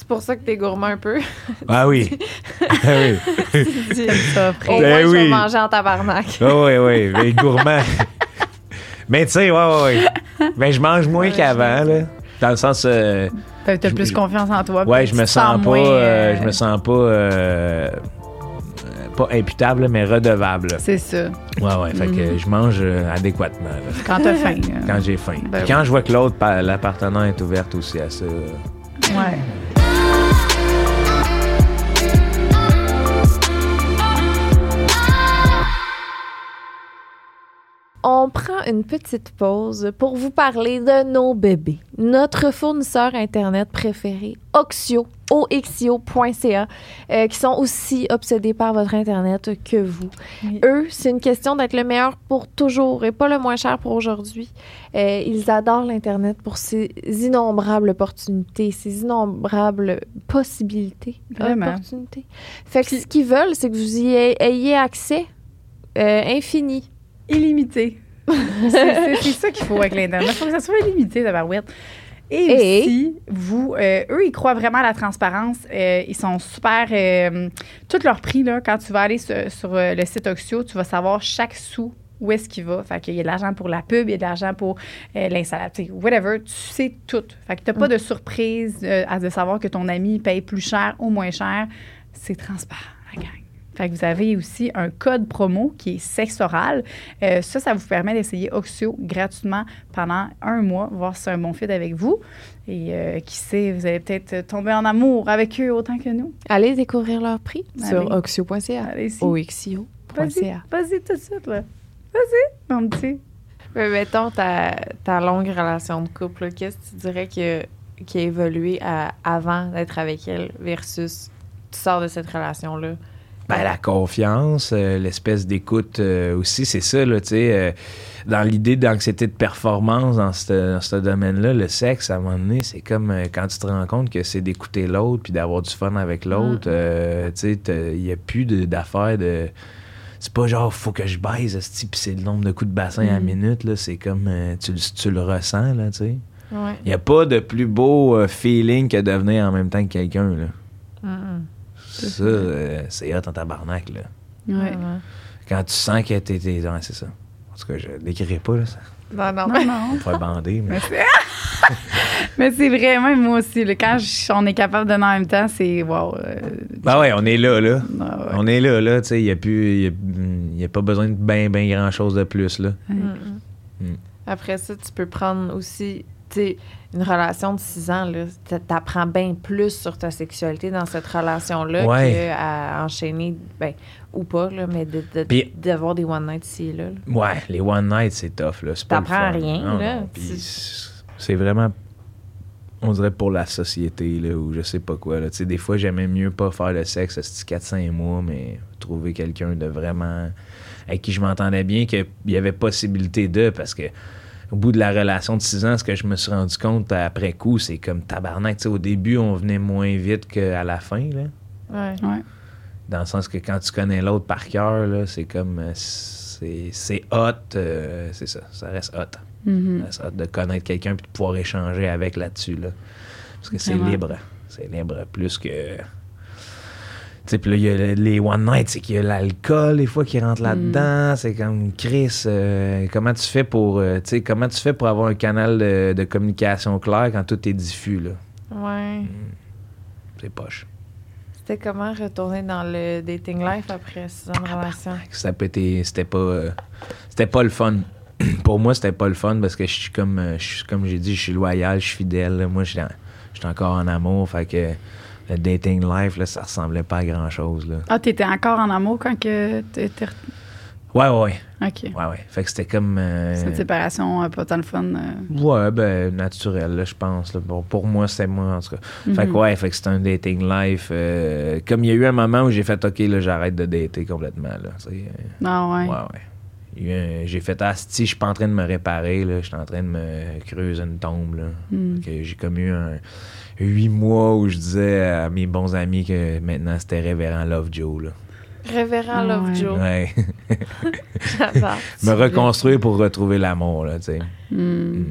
C'est pour ça que t'es gourmand un peu. Ah oui. Ah oui. Tu dis, Ça, au frère. moins, Ben je vais oui. manger en tabarnak. Ah oui, oui. Mais gourmand. Mais tu sais, ouais, ouais, ouais. Ben, je mange moins Ouais, qu'avant, là. Dans le sens. euh, T'as t'as je- plus je- confiance en toi. ouais, puis je tu me te sens pas. moins, euh, euh, je me sens pas. euh, pas imputable, mais redevable. C'est ça. Ouais, ouais. Fait que Mhm. je mange euh, adéquatement, là. Quand t'as faim. là. Quand j'ai faim. Ben Puis quand je vois que l'autre, pa- la partenaire est ouverte aussi à ça. euh, Ouais. On prend une petite pause pour vous parler de nos bébés. Notre fournisseur Internet préféré, Oxio, oxio point c a, euh, qui sont aussi obsédés par votre Internet que vous. Oui. Eux, c'est une question d'être le meilleur pour toujours et pas le moins cher pour aujourd'hui. Euh, ils adorent l'Internet pour ses innombrables opportunités, ses innombrables possibilités. Vraiment. Opportunités. Fait que Puis- ce qu'ils veulent, c'est que vous y ayez, ayez accès euh, infini. Illimité. c'est c'est- c'est ça qu'il faut avec l'Internet. Il faut que ça soit illimité, la barouette. Et, Et- aussi, vous, euh, eux, ils croient vraiment à la transparence. Euh, ils sont super. Euh, tout leur prix, là, quand tu vas aller sur, sur, euh, le site Oxio, tu vas savoir chaque sou où est-ce qu'il va. Fait qu'il y a de l'argent pour la pub, il y a de l'argent pour euh, l'installation, whatever. Tu sais tout. Fait que tu n'as pas Mm. de surprise euh, à de savoir que ton ami paye plus cher ou moins cher. C'est transparent, la gang. Fait que vous avez aussi un code promo qui est sexe oral. Euh, ça, ça vous permet d'essayer Oxio gratuitement pendant un mois, voir si c'est un bon fit avec vous. Et euh, qui sait, vous allez peut-être tomber en amour avec eux autant que nous. Allez découvrir leur prix Allez. sur oxio point c a. Allez-y. oxio point c Vas-y, a. vas-y tout de suite, là. Vas-y, mon petit. Mais mettons ta, ta longue relation de couple, là, qu'est-ce que tu dirais que, qui a évolué à- avant d'être avec elle versus tu sors de cette relation-là? Ben, la confiance, euh, l'espèce d'écoute euh, aussi, c'est ça, là, tu sais. euh, dans l'idée d'anxiété de performance dans ce dans ce domaine-là, le sexe, à un moment donné, c'est comme euh, quand tu te rends compte que c'est d'écouter l'autre puis d'avoir du fun avec l'autre. Mm. euh, tu sais, il n'y a plus de- d'affaires de. C'est pas genre, faut que je baise, esti, puis c'est le nombre de coups de bassin à Mm. minute, là. C'est comme, euh, tu, le- tu le ressens, là, tu sais. Ouais. Il n'y a pas de plus beau euh, feeling que de venir en même temps que quelqu'un, là. Mm-mm. Ça, euh, c'est hot en tabarnak, là. Ouais. Vraiment. Quand tu sens que t'es... t'es ouais, c'est ça. En tout cas, je l'écrirai pas, là. Ça Non, non. Non, non. pourrait bander, mais... Mais c'est- Mais c'est vrai, même moi aussi. Là, quand je- on est capable de donner en même temps, c'est wow. euh, Ben ouais, on est là, là. ah ouais. On est là, là, tu sais. Il n'y a plus... Il y a, il y a pas besoin de ben, ben grand-chose de plus, là. Mm-mm. Mm. Après ça, tu peux prendre aussi, tu sais, une relation de six ans, là, t'a- t'apprends bien plus sur ta sexualité dans cette relation-là Ouais. qu'à enchaîner, ben, ou pas, là, mais de, de- Puis- d'avoir des one night ici et là. là. Ouais, les one night, c'est tough, là. C'est pas le T'apprends fun. rien, Non, là. non. Puis Tu- c'est- c'est vraiment... On dirait pour la société, là, ou je sais pas quoi, là. Tu sais, des fois, j'aimais mieux pas faire le sexe, c'est quatre cinq mois, mais trouver quelqu'un de vraiment... avec qui je m'entendais bien, qu'il y avait possibilité de, parce que au bout de la relation de six ans, ce que je me suis rendu compte après coup, c'est comme tabarnak. Tu sais, au début, on venait moins vite qu'à la fin, là. Ouais. Ouais. Dans le sens que quand tu connais l'autre par cœur, là, c'est comme... euh, C'est, c'est hot, euh, c'est ça, ça reste hot. Mhm. Ça reste hot de connaître quelqu'un et de pouvoir échanger avec là-dessus, là. Parce que c'est Vraiment. libre. C'est libre plus que... Tu sais, puis là, il y a les one night, c'est qu'il y a l'alcool, des fois, qui rentre là-dedans. C'est comme, Chris, euh, comment tu fais pour... euh, tu sais, comment tu fais pour avoir un canal de, de communication clair quand tout est diffus, là? Ouais. C'est poche. C'était comment retourner dans le dating life après six ans de relation? Ça peut être... C'était pas... euh, c'était pas le fun. Pour moi, c'était pas le fun parce que je suis comme... euh, je suis- comme j'ai dit, je suis loyal, je suis fidèle. là. Moi, je suis en- je suis encore en amour, fait que... Le dating life, là, ça ressemblait pas à grand-chose, là. Ah, t'étais encore en amour quand que t'étais... Ouais, ouais, ouais. OK. Ouais, ouais. Fait que c'était comme... euh, Cette séparation, euh, pas tant le fun. euh. Ouais, ben, naturel, là, je pense. Là. Bon, pour moi, c'était moi, en tout cas. Fait que, Mhm. ouais, fait que c'était un dating life. euh, comme il y a eu un moment où j'ai fait, OK, là, j'arrête de dater complètement, là. tu sais, euh, Ah ouais. ouais, ouais. Il y a eu un- j'ai fait, ah, si, je suis pas en train de me réparer, là. Je suis en train de me creuser une tombe, là. Mm. Fait que j'ai comme eu un huit mois où je disais à mes bons amis que maintenant, c'était Révérend Lovejoe, là. Révérend Ouais. Lovejoe. Ouais. J'adore. me reconstruire pour retrouver l'amour, là, tu sais. Mm.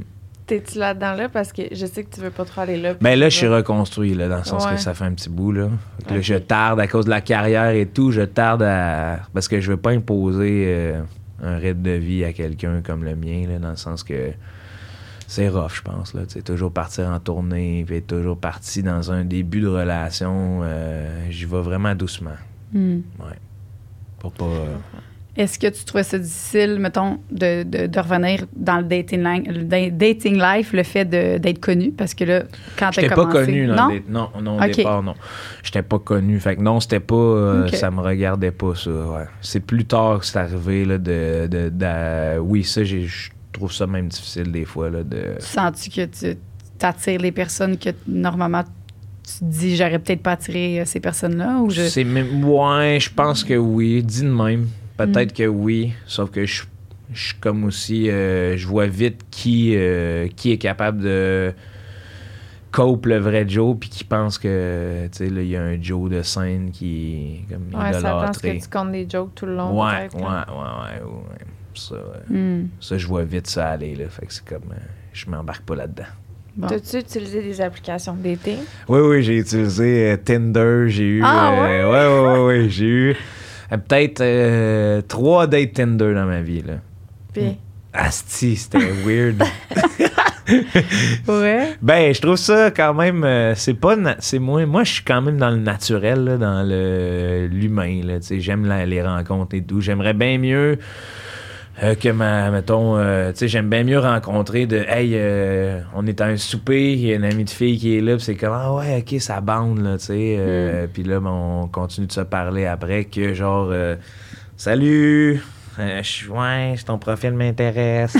T'es-tu là-dedans là? Parce que je sais que tu veux pas trop aller là. Ben là, je suis reconstruit, là, dans le sens Ouais. que ça fait un petit bout, là. Fait que là, Ok. je tarde à cause de la carrière et tout, je tarde à... Parce que je veux pas imposer euh, un rythme de vie à quelqu'un comme le mien, là, dans le sens que c'est rough, je pense, là. Tu sais, toujours partir en tournée, puis être toujours parti dans un début de relation, euh, j'y vais vraiment doucement. Hmm. Ouais. Pour pas... euh, Est-ce que tu trouvais ça difficile, mettons, de, de, de revenir dans le dating, line, le da- dating life, le fait de- d'être connu? Parce que là, quand tu as J'étais commencé... pas connu dans non? le dé- non, non, au Ok. départ, non. J'étais pas connu. Fait que non, c'était pas... euh, Ok. Ça me regardait pas, ça, ouais. C'est plus tard que c'est arrivé, là, de... de, de- oui, ça, j'ai- je trouve ça même difficile, des fois, là, de... Sens-tu que tu t'attires les personnes que normalement tu te dis, j'aurais peut-être pas attiré euh, ces personnes-là? Ou je... C'est même... Ouais, je pense que oui. Dis de même. Peut-être Mm. que oui. Sauf que je je suis comme aussi... euh, je vois vite qui, euh, qui est capable de... cope le vrai Joe, puis qui pense que, tu sais, là, il y a un Joe de scène qui est comme Ouais, ça pense idolâtré. que tu comptes des jokes tout le long. Ouais, peut-être, ouais, là. ouais, ouais, ouais. Ça, euh, Hmm. ça, je vois vite ça aller, là. Fait que c'est comme... euh, je m'embarque pas là-dedans. Bon. T'as-tu utilisé des applications de dating? Oui, oui, j'ai utilisé euh, Tinder, j'ai eu... Ah, euh, ouais, ouais, ouais, ouais, j'ai eu euh, peut-être euh, trois dates Tinder dans ma vie, là. Puis, Asti, c'était weird. Ouais. Ben, je trouve ça quand même... euh, c'est pas... na- c'est moi, moi, je suis quand même dans le naturel, là, dans le l'humain, là. Tu sais, j'aime la- les rencontres et tout. J'aimerais bien mieux... Euh, que ma, mettons, euh, tu sais, j'aime bien mieux rencontrer de, hey, euh, on est à un souper, il y a une amie de fille qui est là, puis c'est comme, ah ouais, ok, ça bande, là, tu sais. Euh, Puis là, ben, on continue de se parler après que, genre, euh, salut, euh, je suis, ouais, ton profil m'intéresse.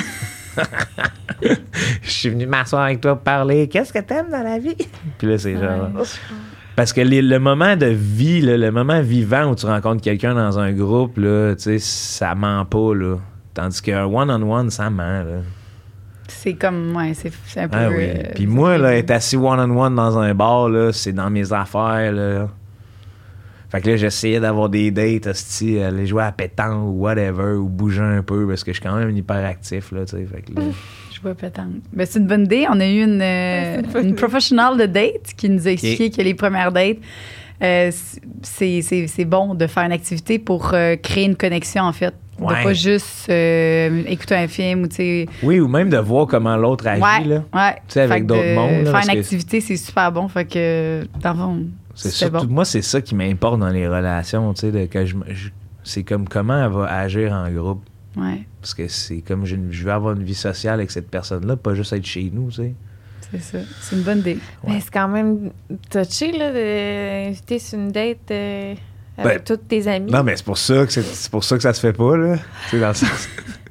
Je suis venu m'asseoir avec toi pour parler. Qu'est-ce que t'aimes dans la vie? Puis là, c'est genre. Ouais. Parce que les- le moment de vie, là, le moment vivant où tu rencontres quelqu'un dans un groupe, là, tu sais, ça ment pas, là. Tandis qu'un one-on-one, ça ment, là. C'est comme, ouais, c'est c'est un peu... Ah oui. euh, Puis moi, là, c'est- être assis one-on-one dans un bar, là, c'est dans mes affaires, là. Fait que là, j'essayais d'avoir des dates, hostie, aller jouer à pétanque ou whatever, ou bouger un peu, parce que je suis quand même hyperactif, là, tu sais. Fait que là... Je vois pétanque. Ben, c'est une bonne idée. On a eu une, euh, c'est une bonne une idée. professionnelle de date qui nous a expliqué que les premières dates, euh, c'est, c'est, c'est bon de faire une activité pour euh, créer une connexion, en fait. Ouais. De pas juste euh, écouter un film ou, tu sais... Oui, ou même de voir comment l'autre agit, Ouais, là. ouais. Tu sais, avec Fait que d'autres de mondes, là, faire parce une que- activité, c'est super bon. Fait que, dans le fond, C'est c'était surtout, bon. moi, c'est ça qui m'importe dans les relations, tu sais, de que je, me- je- c'est comme comment elle va agir en groupe. Ouais, Parce que c'est comme je, je veux avoir une vie sociale avec cette personne-là, pas juste être chez nous, tu sais. c'est ça. C'est une bonne idée. mais c'est quand même touché, là, d'inviter sur une date euh, avec Ben, tous tes amis. Non, mais c'est pour ça que c'est, c'est pour ça que ça se fait pas, là. Tu sais, dans le sens.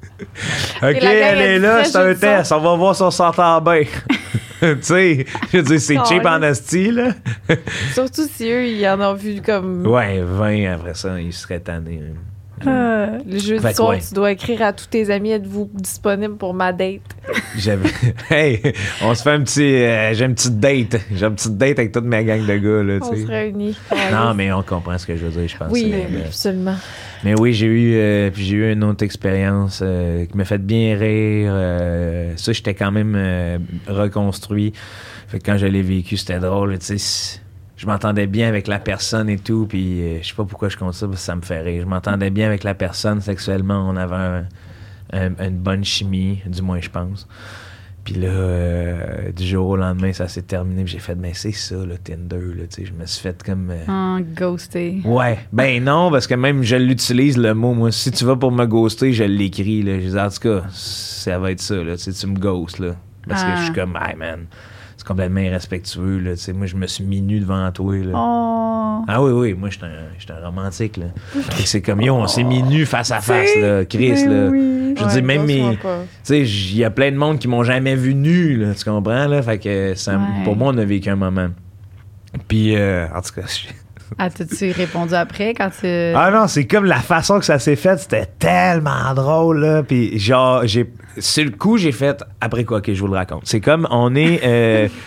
OK, la gang elle a est dit là, très c'est un jeudi test, on va voir si on s'entend bien. Tu sais, je veux dire, c'est cheap en asti, là. Surtout si eux, ils en ont vu comme Ouais, vingt après ça, ils seraient tannés. hein. Euh, le jeudi Fait que soir, ouais. tu dois écrire à tous tes amis, êtes-vous disponible pour ma date? J'avais. Hey, on se fait un petit. euh, j'ai une petite date. J'ai une petite date avec toute ma gang de gars, là, On tu se sais. réunit. Non, mais on comprend ce que je veux dire, je pense. Oui, C'est, euh, absolument. Mais oui, j'ai eu, euh, puis j'ai eu une autre expérience euh, qui m'a fait bien rire. euh, ça, j'étais quand même euh, reconstruit. Fait que quand je l'ai vécu, c'était drôle. Tu sais, je m'entendais bien avec la personne et tout. Puis euh, je sais pas pourquoi je compte ça, parce que ça me fait rire. Je m'entendais bien avec la personne sexuellement. On avait un- un- une bonne chimie, du moins, je pense. Puis là, euh, du jour au lendemain, ça s'est terminé. Puis j'ai fait, mais c'est ça, le Tinder. Là, tu sais, je me suis fait comme. euh, en ghosté. Ouais. Ben non, parce que même je l'utilise le mot. Moi, si tu vas pour me ghoster, je l'écris. Là. Je dis, en tout cas, ça va être ça. Là. Tu sais, tu me ghostes. Là. Parce que Ah. je suis comme, hey man, c'est complètement irrespectueux. Là. Tu sais, moi, je me suis mis nu devant toi. Là. Oh! Ah oui, oui, moi, je suis un, j'étais un romantique. Là. Et c'est comme, yo, on s'est mis nu face à face, là, Chris. Ben Là. oui. Je veux dire, même mes. Tu sais, il y a plein de monde qui m'ont jamais vu nu, là, tu comprends? Là? Fait que ça, Ouais. pour moi, on a vécu un moment. Puis, euh, en tout cas, je- Ah, t'as-tu répondu après quand tu. Ah non, c'est comme la façon que ça s'est fait, c'était tellement drôle, là. Puis genre, j'ai, sur le coup, j'ai fait, après quoi, que je vous le raconte. C'est comme, on est, euh,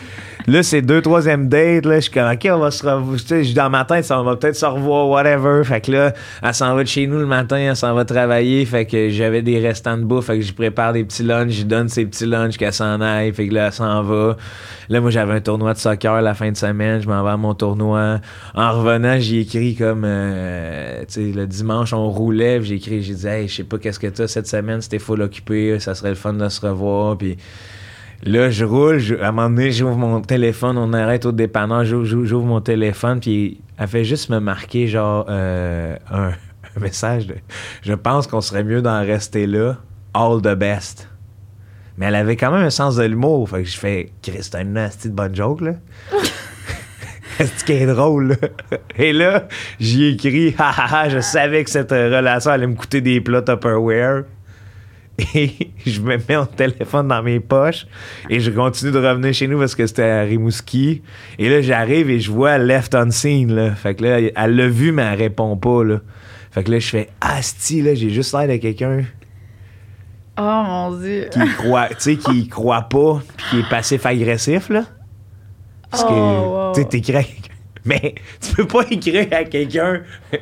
Là, c'est deux, troisième date. Là, je suis comme, OK, on va se revoir. Tu sais, dans ma tête, ça, on va peut-être se revoir, whatever. Fait que là, elle s'en va de chez nous le matin, elle s'en va travailler. Fait que j'avais des restants de bouffe. Fait que je prépare des petits lunchs. Je donne ses petits lunchs qu'elle s'en aille. Fait que là, elle s'en va. Là, moi, j'avais un tournoi de soccer la fin de semaine. Je m'en vais à mon tournoi. En revenant, j'ai écrit comme, euh, tu sais, le dimanche, on roulait. J'ai écrit, j'ai dit, hey, je sais pas qu'est-ce que t'as cette semaine. C'était full occupé. Ça serait le fun de se revoir. Puis là, je roule. Je, à un moment donné, j'ouvre mon téléphone. On arrête au dépanneur. J'ouvre, j'ouvre mon téléphone. Puis elle fait juste me marquer, genre, euh, un, un message de, je pense qu'on serait mieux d'en rester là. All the best. Mais elle avait quand même un sens de l'humour. Fait que je fais, Chris, c'est un nasty de bonne joke, là. C'est ce qui est drôle, là. Et là, j'y ai écrit, ha ha ha, je savais que cette relation allait me coûter des plats Tupperware. Et je me mets mon téléphone dans mes poches et je continue de revenir chez nous parce que c'était à Rimouski. Et là, j'arrive et je vois Left Unseen, là. Fait que là, elle l'a vu, mais elle répond pas, là. Fait que là, je fais, asti, là, j'ai juste l'air de quelqu'un. Oh mon Dieu. Qui croit, tu sais, qui croit pas, puis qui est passif-agressif, là. Parce oh, que, wow. tu sais, t'écris à quelqu'un. Mais tu peux pas écrire à quelqu'un.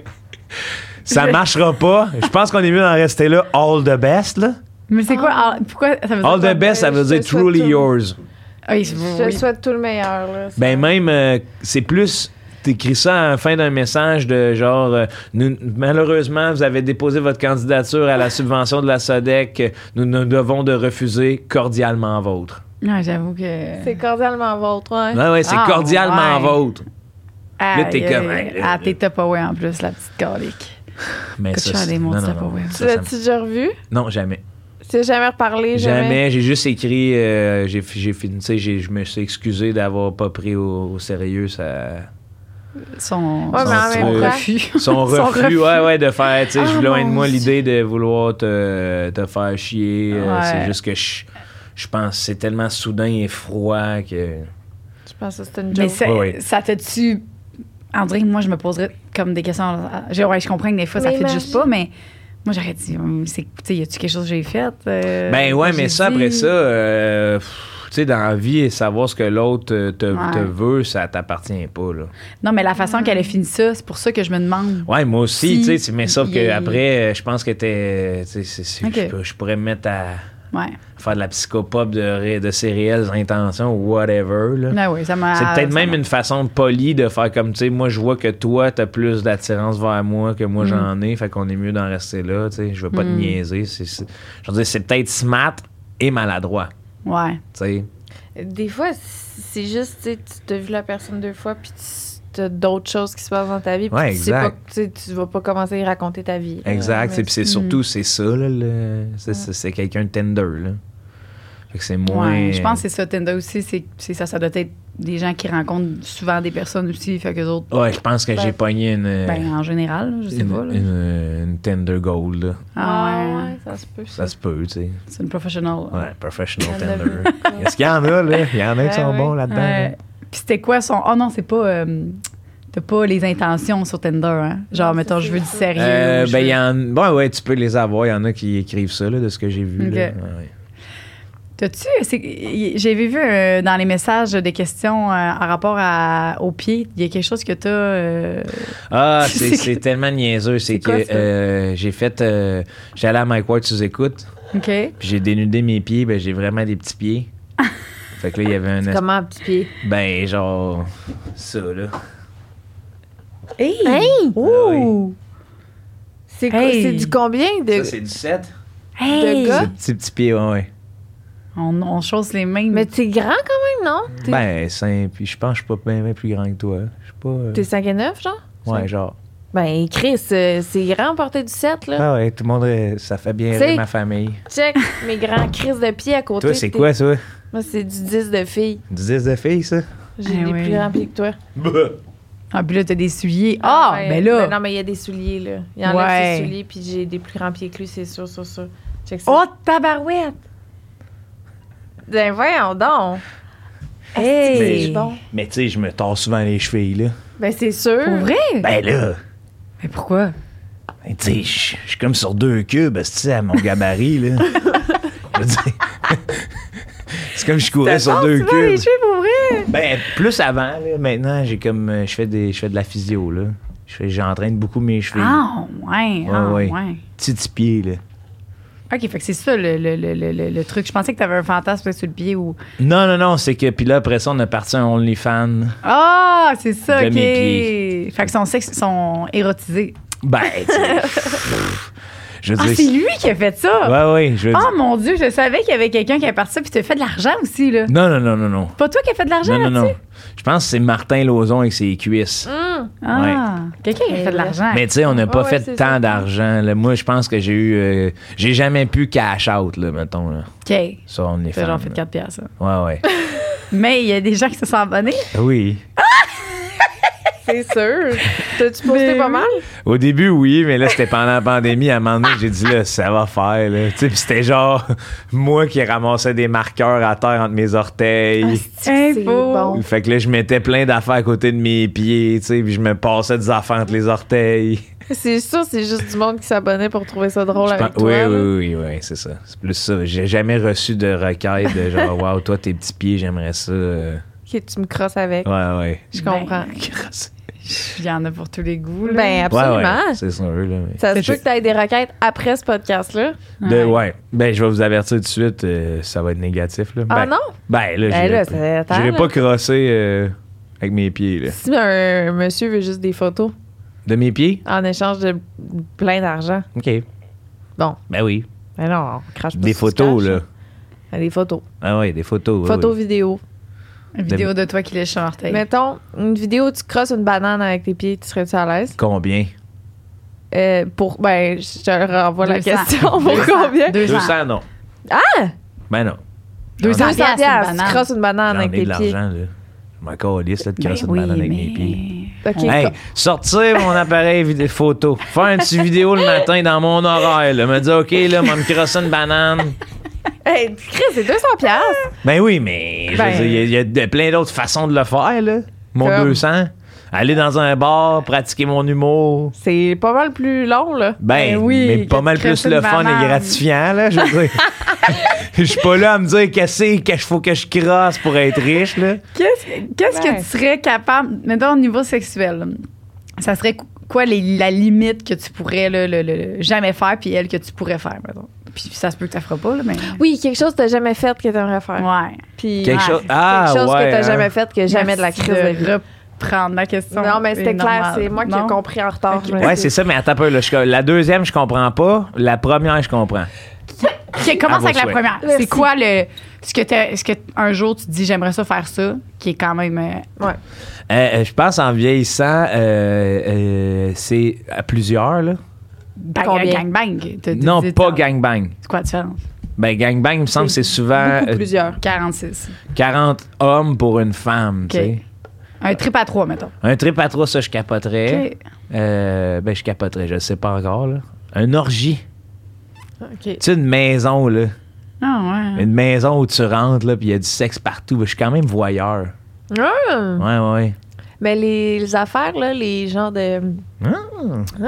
Ça marchera pas. Je pense qu'on est mieux d'en rester là. All the best, là. Mais c'est quoi? Ah, pourquoi ça veut dire All quoi? the best, ça veut Je dire te souhaite truly tout. yours. Ah, oui, Je oui. te souhaite tout le meilleur. Là, Ben, même, euh, c'est plus. T'écris ça à la fin d'un message de genre euh, nous, malheureusement, vous avez déposé votre candidature à la subvention de la SODEC. Nous nous devons de refuser cordialement vôtre. Non, j'avoue que. C'est cordialement vôtre, ouais. Ouais, ouais, c'est Ah, cordialement ouais. vôtre. Là, t'es Aïe, comme, aïe, hey, là, Ah, t'es Tupperware en plus, la petite calique. Mais Coûte cher des mots de Tupperware. Tu l'as-tu déjà revu? Non, jamais. Tu l'as jamais reparlé? Jamais? Jamais. J'ai juste écrit. euh, j'ai, j'ai fini. Tu sais, j'ai- je me suis excusé d'avoir pas pris au, au sérieux ça. Son, Ouais, son- mais en son même temps- refus. Son refus, refus. ouais, ouais, de faire, tu sais, je Ah, loin de mon moi Dieu. l'idée de vouloir te, te faire chier. euh, Ouais. C'est juste que je, je pense que c'est tellement soudain et froid que. Je pense que c'était une Mais joke. ça, Ouais, ouais. ça te-tu. On dirait que moi, je me poserais comme des questions. Je, ouais, je comprends que des fois, ça Mais fait juste imagine- pas, mais moi, j'aurais dit, hum, c'est, tu sais, y a-tu quelque chose que j'ai fait? euh, Ben ouais, que mais j'ai ça, dit? après ça, euh, pff, tu sais, dans la vie, savoir ce que l'autre euh, te, Ouais. te veut, ça t'appartient pas, là. Non, mais la façon qu'elle a fini ça, c'est pour ça que je me demande. Ouais, moi aussi, Si, tu sais, mais sauf il y a- qu'après, je pense que t'es. Tu sais, c'est- c'est- Ok. je peux- je pourrais me mettre à Ouais. faire de la psychopop de, ré- de ses réelles intentions ou whatever, là. Ben oui, ça m'a. C'est peut-être ça même m'a- une façon polie de faire comme, tu sais, moi, je vois que toi, t'as plus d'attirance vers moi que moi, Mm. j'en ai, fait qu'on est mieux d'en rester là, tu sais. Je veux pas te Mm. niaiser. C'est, c'est- je veux dire, c'est peut-être smart et maladroit, Ouais. tu sais. Des fois, c'est juste, tu sais, tu t'as vu la personne deux fois, puis tu as d'autres choses qui se passent dans ta vie, puis Ouais, tu sais pas, exact. tu sais, tu vas pas commencer à y raconter ta vie. là. Exact. Mais- c'est- Puis c'est surtout, c'est ça, là, le- c'est, c'est- c'est quelqu'un de tender, là. Fait que c'est moins. Ouais, je pense que c'est ça, Tinder aussi, c'est, c'est ça, ça doit être des gens qui rencontrent souvent des personnes aussi, fait que les autres, Ouais, je pense que Ben, j'ai pogné une. ben, en général, je sais une, pas. Là. une, une tender gold, là. Ah Ah ouais, ouais, ça se peut. Ça se peut, tu sais. c'est une professionnelle. Ouais, professional Il y en a tender. beaucoup. Est-ce qu'il y en a, là? Il y en a qui sont Ouais, bons ouais. là-dedans. Ouais. là. Puis c'était quoi son. Oh non, c'est pas. euh, T'as pas les intentions sur Tinder, hein? Genre, Non, mettons, ça, je veux c'est du ça. sérieux. Euh, je ben, veux- il y en. Bon, ouais, tu peux les avoir. Il y en a qui écrivent ça, là, de ce que j'ai vu. Ok. Là. Ouais. T'as-tu. c'est- y- J'avais vu euh, dans les messages des questions euh, en rapport à, au pied, il y a quelque chose que t'as. euh, Ah, C'est- c'est, c'est tellement niaiseux. C'est, C'est quoi, que ça? euh, j'ai fait. euh, j'ai allé à Mike Ward sous écoute, OK. puis j'ai dénudé mes pieds. Ben, j'ai vraiment des petits pieds. Fait que là, il y avait un. es- Comment, un petit pied? Ben, genre. Ça, là. Hey! Hey! Oh! C'est quoi- Hey! c'est du combien de. Ça, c'est du sept. Hey! de gars? C'est petits, petits pieds, ouais, ouais. On, on chausse les mains. Mais t'es grand quand même, non? T'es, Ben, cinq. Puis je pense que je suis pas bien, bien plus grand que toi. Je suis pas. euh, t'es cinq et neuf, genre? Ouais, genre. Ben, Chris, euh, c'est grand porter du sept, là. Ah ouais, tout le monde, euh, ça fait bien C'est- rire ma famille. Check mes grands Chris de pied à côté. Toi, c'est t'es- quoi, ça? Moi, c'est du dix de filles. Du dix de filles, ça? J'ai Ah des oui. plus grands pieds que toi. Ah, puis là, t'as des souliers. Ah, ouais. ben là. Ben non, mais il y a des souliers, là. Il y en a Ouais. ses souliers, puis j'ai des plus grands pieds que lui, c'est sûr, sûr, sûr. Check ça. Oh, tabarouette! Ben voyons donc. Hey! C'est je suis bon. Mais tu sais, je me tords souvent les chevilles, là. Ben c'est sûr. Pour vrai? Ben là, Mais pourquoi? ben, tu sais, je je suis comme sur deux cubes, tu sais, à mon gabarit, là. Je veux dire, C'est comme je courais sur Bon, deux tu vois les cubes. cheveux pour vrai. Ben, plus avant, là, maintenant, j'ai comme. euh, Je fais des, je fais de la physio, là. Je fais- J'entraîne beaucoup mes cheveux. Ah, ouais, ah, Ouais, ouais. ouais. Petits pieds, là. OK, fait que c'est ça le, le, le, le, le- le truc. Je pensais que t'avais un fantasme sur le pied ou... Non, non, non, c'est que. Puis là, après ça, on a parti un OnlyFans. Ah, c'est ça, De OK. mes pieds. Fait que son sexe sont érotisés. Ben, tu sais, pff, je veux Ah, dire. c'est lui qui a fait ça? Ouais, ouais, je veux dire. Oh mon Dieu, je savais qu'il y avait quelqu'un qui a parti ça puis tu as fait de l'argent aussi, là. Non, non, non, non, non. Pas toi qui as fait de l'argent Non, non, là-dessus? non. Je pense que c'est Martin Lauzon avec ses cuisses. Hum. Ah, quelqu'un qui a fait de l'argent. Mais tu sais, on n'a pas Ouais, fait ouais, c'est tant ça. d'argent. là. Moi, je pense que j'ai eu. euh, j'ai jamais pu cash out, là, mettons. Là. OK. Ça, on est T'as genre fait quatre piastres. ça. Ouais, ouais. Mais il y a des gens qui se sont abonnés. Oui. C'est sûr. T'as-tu posté Mais pas oui. mal? Au début, oui, mais là, c'était pendant la pandémie. À un moment donné, j'ai dit, là, ça va faire. Là. Tu sais, puis c'était genre moi qui ramassais des marqueurs à terre entre mes orteils. C'est Info. bon. Fait que là, je mettais plein d'affaires à côté de mes pieds, tu sais, puis je me passais des affaires entre les orteils. C'est sûr, c'est juste du monde qui s'abonnait pour trouver ça drôle Je avec pense- toi. oui, là. oui, oui, oui, c'est ça. C'est plus ça. J'ai jamais reçu de requête de genre, waouh, toi, tes petits pieds, j'aimerais ça. euh. Ok, tu me crosses avec. Ouais, ouais. Je Ben, comprends. Il y en a pour tous les goûts. Là. Ben, Ouais, absolument. ouais, c'est sûr, là. mais- Ça se C'est peut que tu aies des requêtes après ce podcast-là. De- ouais. Ben, je vais vous avertir tout de suite, euh, ça va être négatif, là. Ah Ben, non? Ben, là, Ben j'irai là, pas- c'est- attends, j'irai là. pas crosser euh, avec mes pieds, là. Si un monsieur veut juste des photos De mes pieds? en échange de plein d'argent, OK. bon, Ben oui. ben non, on crache pas Des sur du photos, cash, là. hein. Ben, des photos. Ah ouais, des photos. ouais, Photos, ouais. vidéos. Une vidéo de toi qui lèche un orteil. Mettons, une vidéo où tu crosses une banane avec tes pieds, tu serais-tu à l'aise? Combien? Euh, pour, ben, je te renvoie la deux cents. question. Pour deux cents. combien? deux cents. deux cents, non. Ah! Ben non. deux cents deux cents piastres, une piastres, tu banane. crosses une banane J'en avec ai tes de pieds. l'argent, là. Je m'en calisse, là, de Ben crosser oui, une banane avec mais... mes pieds. OK. Hey, co- sortir mon appareil vidéo photo. Faire une petite vidéo le matin dans mon horaire. Là. Me dire, OK, là, moi, me crosser une banane. Hey, Chris, c'est deux cents piastres. Ben oui, mais je veux Ben- dire, il y a- il y, a de- plein d'autres façons de le faire, là. Mon Comme? deux cents. Aller dans un bar, pratiquer mon humour. C'est pas mal plus long, là. Ben, Ben oui, mais pas que mal tu plus crosses le une fun banane. et gratifiant, là, je veux dire. Je suis pas là à me dire qu'est-ce qu'il faut que je crosse pour être riche, là. Qu'est-ce que, qu'est-ce Ouais. que tu serais capable, mettons au niveau sexuel, là, ça serait quoi les- la limite que tu pourrais là, le, le- le- jamais faire, puis elle que tu pourrais faire, mettons? Puis ça se peut que tu ne feras pas, là, mais. Oui, quelque chose que t'as jamais fait que t'aimerais faire. Ouais. Puis Quelque Ouais. chose. Ah, quelque chose ouais. que t'as hein. jamais fait que jamais de la Merci crise de vie. reprendre ma question. Non, mais c'était clair, normal. c'est moi qui ai Non? compris en retard. Ok. je Ouais, m'excuse. c'est ça, mais attends un peu. Là, je- la deuxième, je comprends pas. La première, je comprends. OK, commence À vos avec la souhaits. première. Merci. C'est quoi le. Ce que, t'as- est-ce que un jour tu te dis j'aimerais ça faire ça, qui est quand même. euh, Ouais. Euh, euh, je pense en vieillissant, euh, euh, c'est à plusieurs, là. bang, Combien? gangbang. T'as- t'as Non, dit- pas t'as- gangbang. C'est quoi la différence? Ben, gangbang, il me semble que c'est souvent Beaucoup euh, plusieurs. quarante-six. quarante hommes pour une femme, tu OK. sais. Un trip à trois, mettons. Un trip à trois, ça, je capoterais. OK. Euh, ben, je capoterais, je sais pas encore, là. Un orgie. OK. Tu sais, une maison, là. Ah, ouais. Une maison où tu rentres, là, puis il y a du sexe partout. Je suis quand même voyeur. Ah! Ouais, ouais. Mais les, les affaires, là, les genres de. Ah.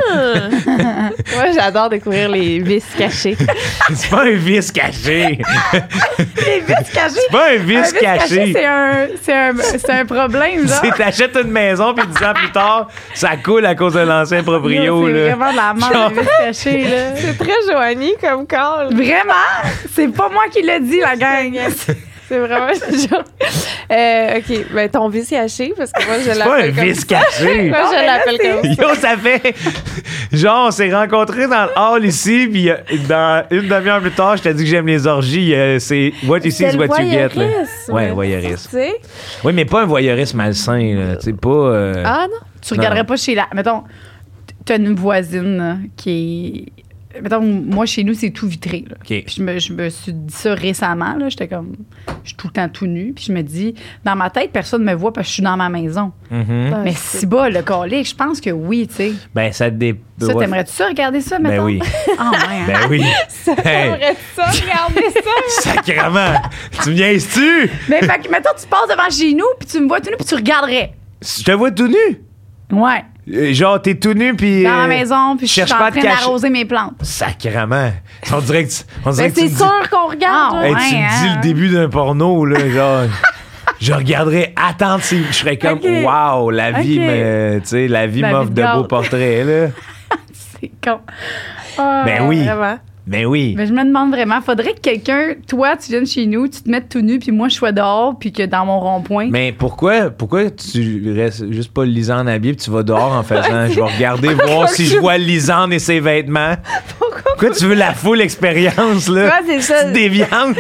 Moi, j'adore découvrir les vices cachés. C'est pas un vice caché. Les vices cachés. C'est pas un Un vice vice caché, caché. c'est un, c'est un, c'est un problème, genre. C'est t'achètes une maison, puis dix ans plus tard, ça coule à cause de l'ancien proprio, C'est là. vraiment de la merde, Genre- les vices cachés, là. C'est très Joanie comme call. Vraiment? C'est pas moi qui l'ai dit, la gang. C'est vraiment genre. Euh, OK, ben ton vice caché, parce que moi, je C'est pas un l'appelle comme vice ça. caché. Moi, Non, je mais là, l'appelle c'est- comme ça. Yo, ça fait. Genre, on s'est rencontrés dans le hall ici, puis euh, dans une demi-heure plus tard, je t'ai dit que j'aime les orgies. euh, c'est what you see C'est is le what you get, là. voyeurisme. Ouais, voyeurisme. Tu sais? Oui, mais pas un voyeurisme malsain, là. Tu sais, pas. euh, Ah non? Tu regarderais pas chez la. Mettons, t'as une voisine là, qui est. Mettons, moi, chez nous, c'est tout vitré. Là. OK. Puis je me, je me suis dit ça récemment. Là. J'étais comme. Je suis tout le temps tout nu. Puis je me dis, dans ma tête, personne ne me voit parce que je suis dans ma maison. mhm. Ah, Mais c'est- si bas, le colique, je pense que oui, tu sais. Ben, ça te dé. Ça, ouais. t'aimerais-tu ça regarder ça, Ben mettons? oui. Ah, ouais. hein? Ben oui. Hey, J'aimerais ça, regarder ça. sacrément. Tu me viens-tu? Mais fait que, mettons, tu passes devant chez nous, puis tu me vois tout nu, puis tu regarderais. Je te vois tout nu. Ouais. Euh, Genre, t'es tout nu, puis... Dans la euh, maison, puis je suis en cherche pas train à te cacher. d'arroser mes plantes. Sacrément. On dirait que tu, on dirait Ben, que tu c'est me dis- sûr qu'on regarde. Ah, là. Hey, ouais, tu me dis hein. le début d'un porno, là, genre... Je regarderais attentivement. Je serais comme, Ok. wow, la vie, Ok. me, tu sais, la vie La m'offre vie de de beaux gâte. portraits, là. C'est con. Ah. Ben oui. Vraiment. Ben oui. Mais je me demande vraiment, faudrait que quelqu'un, toi, tu viennes chez nous, tu te mettes tout nu, puis moi, je sois dehors, puis que dans mon rond-point. Mais pourquoi, pourquoi tu restes juste pas Lisanne habillée puis tu vas dehors en faisant je vais regarder voir si je vois Lisanne et ses vêtements? Pourquoi tu veux la full expérience là? Tu vois, c'est ça. Petite déviante.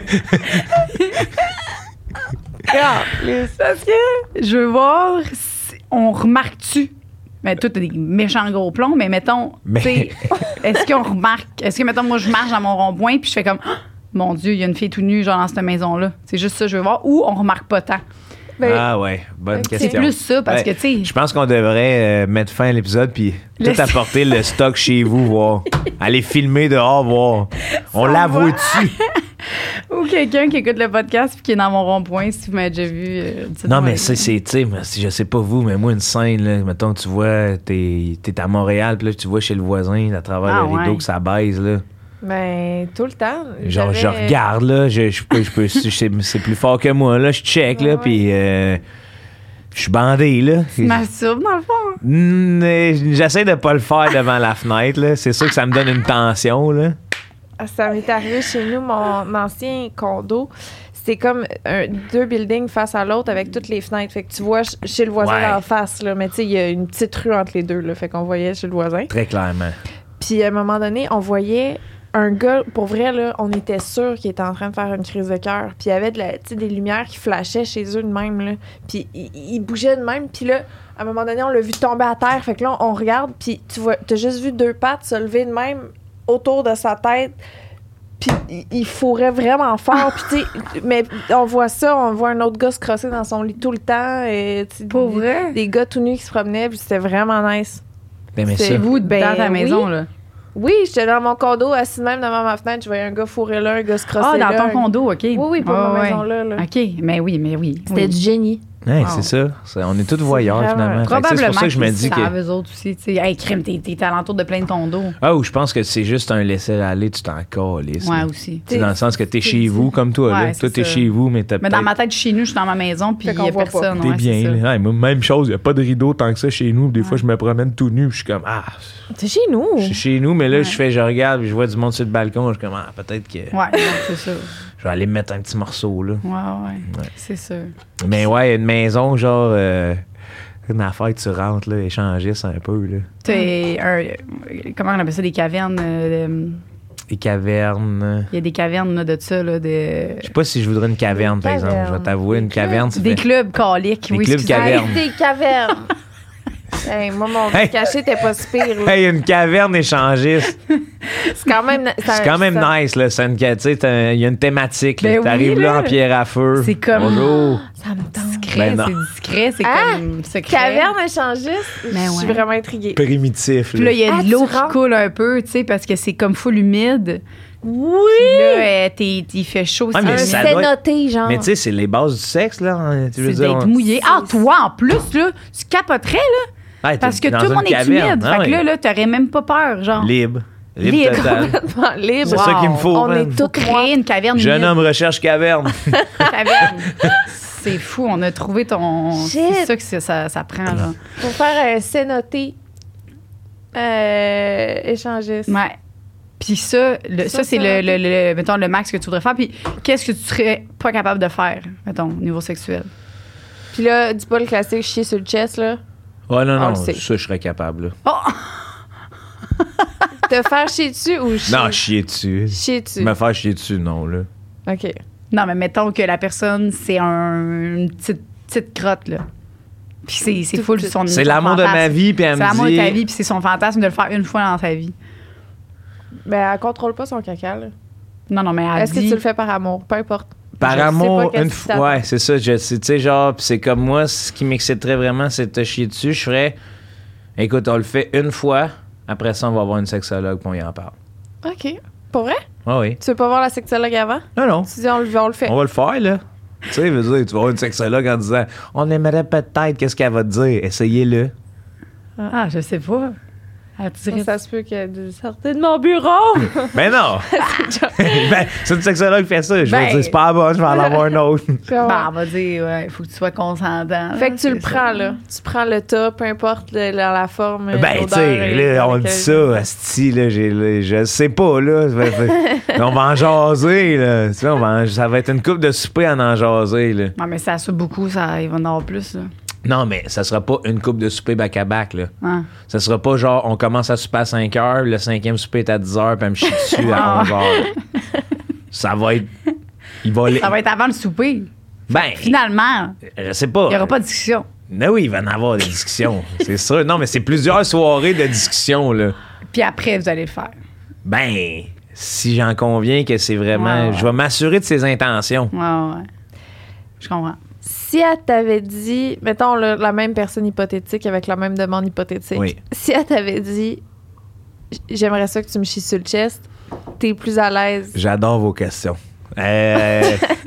Regarde, les- Parce que je veux voir, si on remarque-tu? Mais toi, t'as des méchants gros plombs, mais mettons, Mais- tu sais, est-ce qu'on remarque? Est-ce que, mettons, moi, je marche dans mon rond-point, puis je fais comme, Ah, mon Dieu, il y a une fille tout nue, genre, dans cette maison-là. C'est juste ça, que je veux voir. Ou on remarque pas tant. Ben, Ah ouais, bonne C'est question. C'est plus ça, parce Ouais. que, tu sais, Je pense qu'on devrait euh, mettre fin à l'épisode puis tout Laisse- apporter le stock chez vous, voir. Aller filmer dehors, voir. On la voit dessus. ou quelqu'un qui écoute le podcast, puis qui est dans mon rond-point, si vous m'avez déjà vu. euh, dites-moi. Non, mais c'est, c'est, tu sais, moi, si je sais pas vous, mais moi, une scène, là, mettons, tu vois, t'es, t'es à Montréal, puis là, tu vois chez le voisin, à travers Ah, le rideau, ouais. que ça baise, là. Ben, tout le temps. Genre, je J'avais- regarde, là, je, je peux, je peux, je sais- c'est plus fort que moi, là, je check, là, Ouais, puis euh, je suis bandé, là. Tu masturbes, dans le fond. Mm, euh, J'essaie de pas le faire devant la fenêtre, là. C'est sûr que ça me donne une tension, là. Ça m'est arrivé chez nous, mon ancien condo. C'est comme un- deux buildings face à l'autre avec toutes les fenêtres. Fait que tu vois ch- chez le voisin Ouais. en face, là. Mais tu sais, il y a une petite rue entre les deux, là. Fait qu'on voyait chez le voisin. Très clairement. Puis à un moment donné, on voyait un gars, pour vrai, là, on était sûr qu'il était en train de faire une crise de cœur. Puis il y avait de la, tu sais, des lumières qui flashaient chez eux de même, là. Puis il, il bougeait de même. Puis là, à un moment donné, on l'a vu tomber à terre. Fait que là, on regarde, puis tu vois, t'as juste vu deux pattes se lever de même autour de sa tête. Puis il- il fourrait vraiment fort. Puis tu sais, mais on voit ça, on voit un autre gars se crosser dans son lit tout le temps. Et, tu sais, Pour des- vrai? Des gars tout nus qui se promenaient, puis c'était vraiment nice. Ben, mais C'est ça, Vous, Ben dans ta maison, oui. là. Oui, j'étais dans mon condo, assis de même devant ma fenêtre, je voyais un gars fourrer là, un gars se crosser Ah, dans là. ton condo, OK. Oui, oui, pour Ouais, ma ouais. maison là. là. OK, mais oui, mais oui. C'était oui. du génie. ouais, Wow. c'est ça. C'est- on est tous voyeurs, vraiment- finalement. Fait que, tu sais, Probablement c'est pour ça que je me qu'ils dis que. savent, eux autres aussi. Tu sais, hey, crime, t'es, t'es alentour de plein de condos. Ah, ou je pense que c'est juste un laisser-aller, tu t'en calisses. Ouais, là. aussi. Tu sais, dans le sens que t'es C'est chez dit. vous, comme toi, Ouais, là. c'est Toi, t'es ça. chez vous, mais t'as Mais peut-être... dans ma tête, je suis chez nous, je suis dans ma maison, puis Fait il qu'on n'y a voit pas. personne. T'es ouais, bien, c'est ça. là. Ouais, moi, même chose, il n'y a pas de rideau tant que ça chez nous. Des fois, je me promène tout nu, puis je suis comme, ah, C'est chez nous. je suis chez nous, mais là, Ouais. je fais, je regarde, puis je vois du monde sur le balcon, je suis comme, ah, peut-être que Ouais, non, c'est ça. je vais aller me mettre un petit morceau, là. Ouais, ouais, c'est sûr. Mais ouais, une maison, genre, euh, une affaire que tu rentres, là, échangiste un peu, là. T'es un. Comment on appelle ça, des cavernes? euh, Les cavernes. Il y a des cavernes là, de ça, là, de. Je sais pas si je voudrais une caverne, par exemple. Je vais t'avouer, une Des caverne, ça Des fait... clubs caliques, Des oui. clubs excusez. cavernes. Hey, des cavernes. Hey, moi, mon Hey. vie caché était pas si pire. là. Hey, une caverne échangiste. C'est quand même... C'est quand même nice, là. C'est une ca- tu sais, t'as- il y a une thématique. là. Ben oui, T'arrives là là. en pierre à feu. C'est comme- Bonjour. Ça me tente. Discret, Ben non. c'est discret, c'est Ah! comme secret. Caverne échangiste, je Ben suis ouais. vraiment intriguée. Primitif, Puis là, là. il y a Ah, de l'eau tu qui rentres. coule un peu, tu sais, parce que c'est comme full humide. Oui! Puis là, euh, t'es- il fait chaud. Ah, c'est mais Un humide. ça doit être- cénoté, genre. Mais tu sais, c'est les bases du sexe, là. hein, tu veux C'est dire, d'être on- mouillé. Ah, toi, en plus, là, tu capoterais, là, Ouais, t'es parce que dans tout le une monde est caverne. humide. Ah Fait que ouais. là, là, t'aurais même pas peur, genre. Libre. Libre, Libre. total. Complètement libre. C'est ça qu'il me faut, On man. est Faut toutes créer une caverne Jeune humide. homme recherche caverne. Caverne. C'est fou, on a trouvé ton... Shit. C'est ça que c'est- ça, ça prend, là. Pour faire un cénoté euh, échangiste. Ouais. Puis ça, le- ça, Ça, c'est ça, le, le, le- mettons, le max que tu voudrais faire. Puis qu'est-ce que tu serais pas capable de faire, mettons, au niveau sexuel? Puis là, dis pas le classique chier sur le chest, là. Ouais, non, On non, le sait. ça, je serais capable, là. Oh! Te faire chier dessus ou chier? Non, chier dessus. Chier dessus. Me faire chier dessus, non, là. OK. Non, mais mettons que la personne, c'est un, une petite, petite crotte, là. Puis c'est, c'est Tout- full tout- son C'est son l'amour de fantasme. ma vie, puis elle C'est l'amour me de ta dit... vie, puis c'est son fantasme de le faire une fois dans ta vie. Ben, elle contrôle pas son caca, là. Non, non, mais elle Est-ce que dit... tu le fais par amour? Peu importe. Par Je sais amour, pas qu'est-ce une qui fois. t'attend. Ouais, c'est ça. Je sais, tu sais, genre, pis c'est comme moi, ce qui m'exciterait vraiment, c'est de te chier dessus. Je ferais, écoute, on le fait une fois. Après ça, on va avoir une sexologue, puis on y en parle. OK. Pour vrai? Ah oui. Tu veux pas voir la sexologue avant? Non, non. Tu dis, on le, on le fait. On va le faire, là. Tu sais, veux dire, tu vas avoir une sexologue en disant, on aimerait peut-être, qu'est-ce qu'elle va te dire? Essayez-le. Ah, je sais pas. Ah, tu dirais... Ça se peut qu'elle sortait de mon bureau. Ben non! ben, c'est une sexologue qui fait ça. Je Ben, vais dire, c'est pas bon, je vais en avoir un autre. Ben, on va dire, ouais, il faut que tu sois consentant. Fait que tu c'est le ça. prends, là. Tu prends le tas, peu importe le- la, la forme. Ben, tu l'odeur sais, et là, on avec dit le- ça, asti, là, j'ai, là, je sais pas, là. Ça va- on va en jaser, là. Tu sais, on va en- ça va être une coupe de souper à en jaser, là. Non, mais ça soupe beaucoup, ça, il va en avoir plus. Là. Non, mais ça sera pas une coupe de souper back-à-back, là. Hein? Ça sera pas genre, on commence à souper à cinq heures, le cinquième souper est à dix heures, puis elle me chie dessus à onze heures. Ça va être... Il va... Ça va être avant le souper. Ben, Finalement, je sais pas. il n'y aura pas de discussion. Mais oui, il va y en avoir des discussions. C'est sûr. Non, mais c'est plusieurs soirées de discussion, là. Puis après, vous allez le faire. Ben, si j'en conviens que c'est vraiment... Ouais, ouais. Je vais m'assurer de ses intentions. Ouais, ouais. Je comprends. Si elle t'avait dit, mettons là, la même personne hypothétique avec la même demande hypothétique, Oui. si elle t'avait dit, j'aimerais ça que tu me chies sur le chest, t'es plus à l'aise. J'adore vos questions. Euh...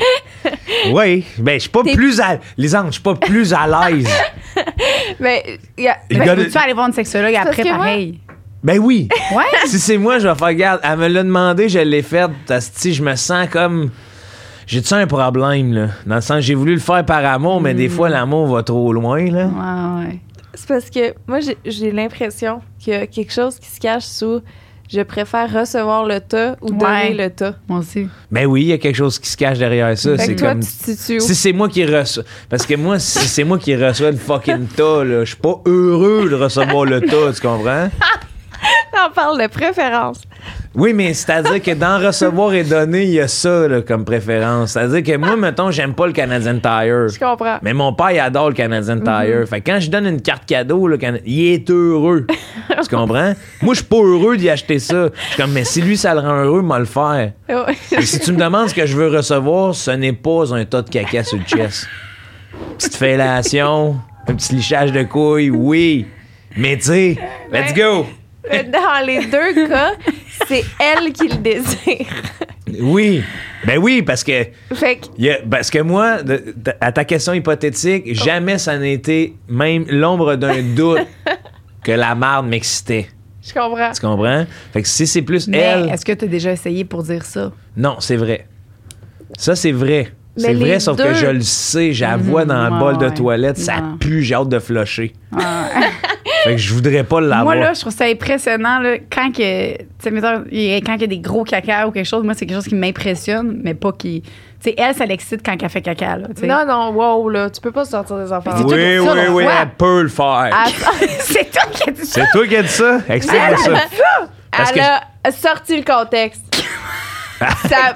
oui. Ben, je suis pas T'es- plus à... Lisande, je suis pas plus à l'aise. Mais, y a- Le Fait gars que de- peux-tu aller voir une sexologue parce après, que moi- pareil? Ben oui. Ouais? Si c'est moi, je vais faire garde. Elle me l'a demandé, je l'ai fait. Asti, je me sens comme. J'ai-tu un problème, là? Dans le sens, j'ai voulu le faire par amour, mais des fois, l'amour va trop loin, là. Ouais, ouais. c'est parce que moi, j'ai, j'ai l'impression qu'il y a quelque chose qui se cache sous je préfère recevoir le tas ou donner Ouais. le tas. Moi aussi. Ben oui, il y a quelque chose qui se cache derrière ça. Fait C'est que toi, comme. tu te situes où? Si c'est moi qui reçois. Parce que moi, si c'est moi qui reçois le fucking tas, là, je suis pas heureux de recevoir le tas, tu comprends? On parle de préférence. Oui, mais c'est-à-dire que dans recevoir et donner, il y a ça, là, comme préférence. C'est-à-dire que moi, mettons, j'aime pas le Canadian Tire. Je comprends. Mais mon père, il adore le Canadian Tire. Fait que quand je donne une carte cadeau, le Cana- il est heureux. Tu comprends? Moi, je suis pas heureux d'y acheter ça. Je suis comme, mais si lui, ça le rend heureux, moi le faire. Ouais. Et si tu me demandes ce que je veux recevoir, ce n'est pas un tas de caca sur le chest. Petite fellation, un petit lichage de couilles, oui. Mais tu sais, let's go! Mais dans les deux cas, c'est elle qui le désire. Oui. Ben oui, parce que... Fait que, Il y a- parce que moi, de- de- à ta question hypothétique, jamais ça n'a été même l'ombre d'un doute que la marde m'excitait. je comprends. Tu comprends? Fait que si c'est plus Mais elle... est-ce que tu as déjà essayé pour dire ça? Non, c'est vrai. Ça, c'est vrai. Mais C'est les vrai, sauf deux- que je le sais, je la vois dans le ouais, bol de ouais. toilette, ça Non. pue, j'ai hâte de flusher. Ouais. Fait que je voudrais pas l'avoir. Moi, là, je trouve ça impressionnant. Là, quand que, tu sais, mettons, il y a- quand il y a des gros caca ou quelque chose, moi, c'est quelque chose qui m'impressionne, mais pas qui. Tu sais, elle, ça l'excite quand elle fait caca. Là, tu sais. Non, non, wow, là, tu peux pas sortir des enfants. c'est oui, tout oui, ça, oui, on oui, voit. elle peut le faire. Elle, c'est toi qui as dit ça. C'est toi qui as dit ça? Explique-moi ça. Parce elle que a sorti le contexte. ça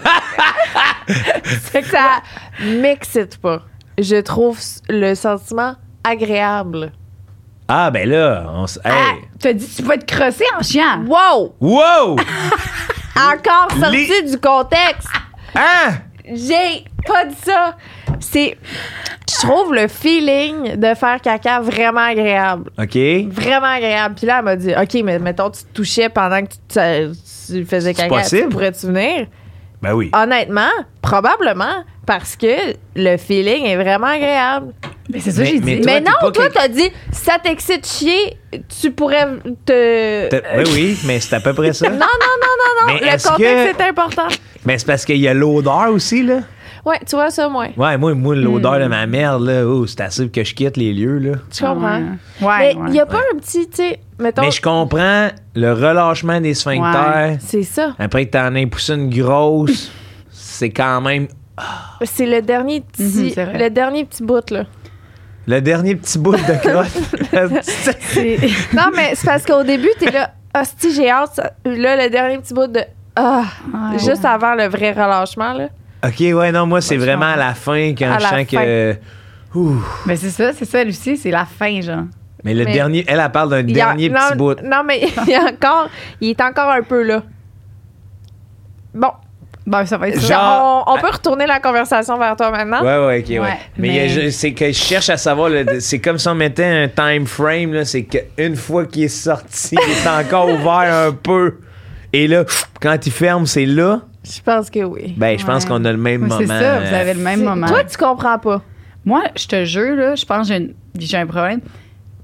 ça m'excite pas. Je trouve le sentiment agréable. Ah, ben là, on s- hey. Ah, tu as dit tu vas te crosser en chiant. Wow! Wow! Encore sorti Les- du contexte. Hein? J'ai pas dit ça. C'est. Je trouve le feeling de faire caca vraiment agréable. OK. Vraiment agréable. Puis là, elle m'a dit OK, mais mettons, tu te touchais pendant que tu, tu- tu faisais C'est caca. possible? Tu pourrais-tu venir? Ben oui. Honnêtement, probablement, parce que le feeling est vraiment agréable. Mais c'est ça Mais- que j'ai mais dit. toi, mais t'es non, pas toi, quel- t'as dit, ça t'excite chier, tu pourrais te. T'as- Ben oui, mais c'est à peu près ça. Non, non, non, non, non. Mais le est-ce contexte que- est important. Mais c'est parce qu'il y a l'odeur aussi, là. Ouais, tu vois ça, moi. Ouais, moi, moi l'odeur Hmm. de ma merde, là, oh, c'est assez que je quitte les lieux, là. Tu comprends? Ouais, Mais il ouais. n'y a pas un petit, tu sais, mettons. Mais je comprends le relâchement des sphincters. C'est ça. Après que t'en aies poussé une grosse, c'est quand même C'est le dernier petit, Mhm, c'est vrai. le dernier petit bout, là. le dernier petit bout de crotte. C'est- Non, mais c'est parce qu'au début, t'es là, hostie, j'ai hâte. ça- Là, le dernier petit bout de. Ah, Ouais. juste avant le vrai relâchement, là. OK, ouais, non, moi, c'est Ouais, je vraiment à comprends. la fin quand À je la sens que. Ouh. Mais c'est ça, c'est ça, Lucie, c'est la fin, genre. Mais le Mais- dernier, elle, elle parle d'un Il y a- dernier non, petit bout. Non, mais il y a encore. Il est encore un peu là. Bon, Ben, ça va être ça. Genre- on, on peut retourner la conversation vers toi maintenant. Ouais, ouais, ok, ouais. Ouais, mais il y a- mais- je- c'est que je cherche à savoir, le- c'est comme si on mettait un time frame, là, c'est qu'une fois qu'il est sorti, il est encore ouvert un peu. Et là, quand il ferme, c'est là. Je pense que oui. Ben, je pense Ouais. qu'on a le même Ouais, moment. c'est ça, vous avez le même C'est- moment. Toi, tu comprends pas. Moi, je te jure, là, je pense que j'ai, une- j'ai un problème.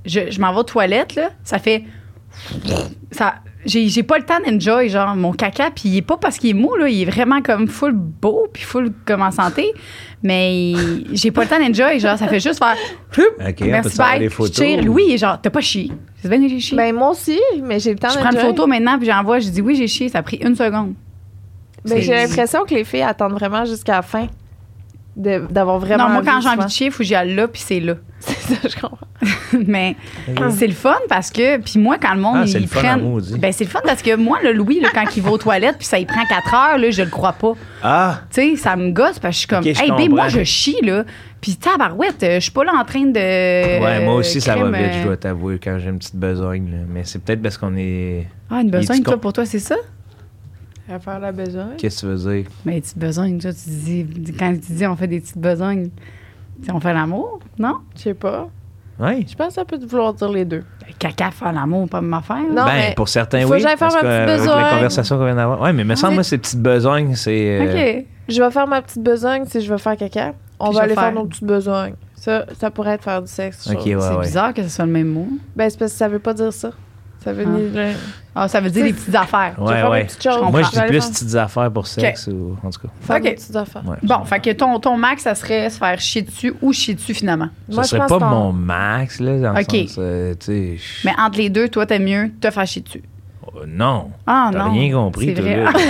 je, je m'en vais aux toilettes, là, ça fait... Ça, j'ai, j'ai pas le temps d'enjoy, genre, mon caca, puis il est pas parce qu'il est mou, là, il est vraiment comme full beau, puis full comme en santé, mais j'ai pas le temps d'enjoy, genre, ça fait juste faire... OK, on Merci, peut savoir bye, des je photos. tire. Louis, il est genre, t'as pas chié. C'est bien, j'ai chié. Ben, moi aussi, mais j'ai le temps je de prends une photo maintenant, puis j'envoie, je dis oui, j'ai chié, ça a pris une seconde. Ben, C'est- j'ai l'impression que les filles attendent vraiment jusqu'à la fin de- d'avoir vraiment. Non, moi, quand envie, j'ai envie souvent. de chier, il faut que j'y aille là, puis c'est là. C'est ça, je comprends. Mais c'est le fun parce que, puis moi, quand le monde, Ah, ils c'est le fun prennent. en maudit. Ben, c'est le fun parce que moi, le Louis, là, quand il va aux toilettes, puis ça il prend quatre heures, là, je le crois pas. Ah! Tu sais, ça me gosse parce que je suis comme, Ok, je hey, ben, comprends. moi, je chie, là. Puis, tabarouette, euh, je suis pas là en train de. Ouais, moi aussi, ça va crème, vite, euh, je dois t'avouer, quand j'ai une petite besogne. Là. Mais c'est peut-être parce qu'on est. Ah, une besogne, Il est-tu toi, con- pour toi, c'est ça? À faire la besogne. Qu'est-ce que tu veux dire? Mais des petites besognes, toi, tu dis, quand tu dis on fait des petites besognes, tu sais, on fait l'amour, non? Je sais pas. Oui. Je pense que ça peut vouloir dire les deux. Ben, caca, faire l'amour, pas ma affaire. Non, Ben, mais pour certains, faut que oui. j'aille faire parce ma que, petite avec besogne. la conversation qu'on vient d'avoir. Oui, mais me semble, c'est- moi, ces petites besognes, c'est. euh, OK. je vais faire ma petite besogne si je veux faire caca. On Puis va je aller vais faire faire- nos petites besognes. Ça, ça pourrait être faire du sexe. je Ok, trouve. ouais, c'est ouais. bizarre que ce soit le même mot. Ben, c'est parce que ça veut pas dire ça. Ça veut Ah. ni le- Ah, ça veut dire C'est- les petites affaires. Je vais Ouais, faire ouais. mes petites choses. comprends. Moi, je vais dis aller plus faire- petites affaires pour sexe, ou en tout cas. faire Ok. mes petites affaires. Ouais. Bon, fait que ton, ton max, ça serait se faire chier dessus ou chier dessus finalement. Moi, Ce je serait pense pas qu'on- mon max, là, dans Ok. le sens, euh, tu sais. je- Mais entre les deux, toi, t'aimes mieux te faire chier dessus. Oh, non. Ah T'as non. rien compris, C'est toi, vrai. là.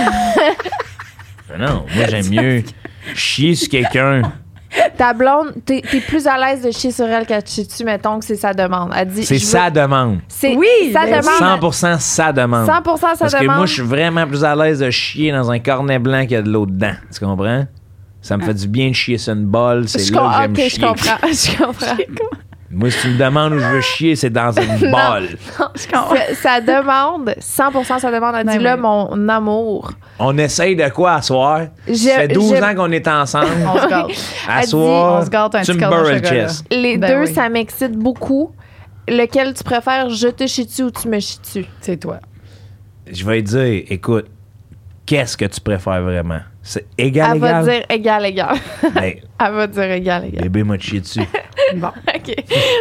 Non, moi, j'aime mieux chier sur quelqu'un. Ta blonde, t'es t'es plus à l'aise de chier sur elle qu'à te chier dessus, mettons que c'est sa demande. Elle dit. C'est je veux- sa demande. C'est Oui, sa ben demande. cent pour cent sa demande. cent pour cent sa Parce que demande. moi, je suis vraiment plus à l'aise de chier dans un cornet blanc qu'il y a de l'eau dedans. Tu comprends? Ça me fait du bien de chier sur une bolle. C'est Je là com- que j'aime ok, je chier. comprends. Je comprends. Moi, si tu me demandes où je veux chier, c'est dans une Non. bolle. Je comprends. Sa- Sa demande, cent pour cent sa demande. Elle Ben dit là, oui. mon amour. On essaye de quoi à soir? Je- Ça fait douze je- ans qu'on est ensemble. On se gâte. À Elle dit, soir, on se gâte un tu petit me cordon beurres le chocolat. chest. Les Ben deux, oui. ça m'excite beaucoup. Lequel tu préfères, je te chie dessus ou tu me chies dessus? C'est toi. Je vais te dire, écoute, qu'est-ce que tu préfères vraiment? C'est égal, Elle va égal? dire égal, égal. Ben, Elle va dire égal, égal. bébé m'a chié dessus. Bon. OK.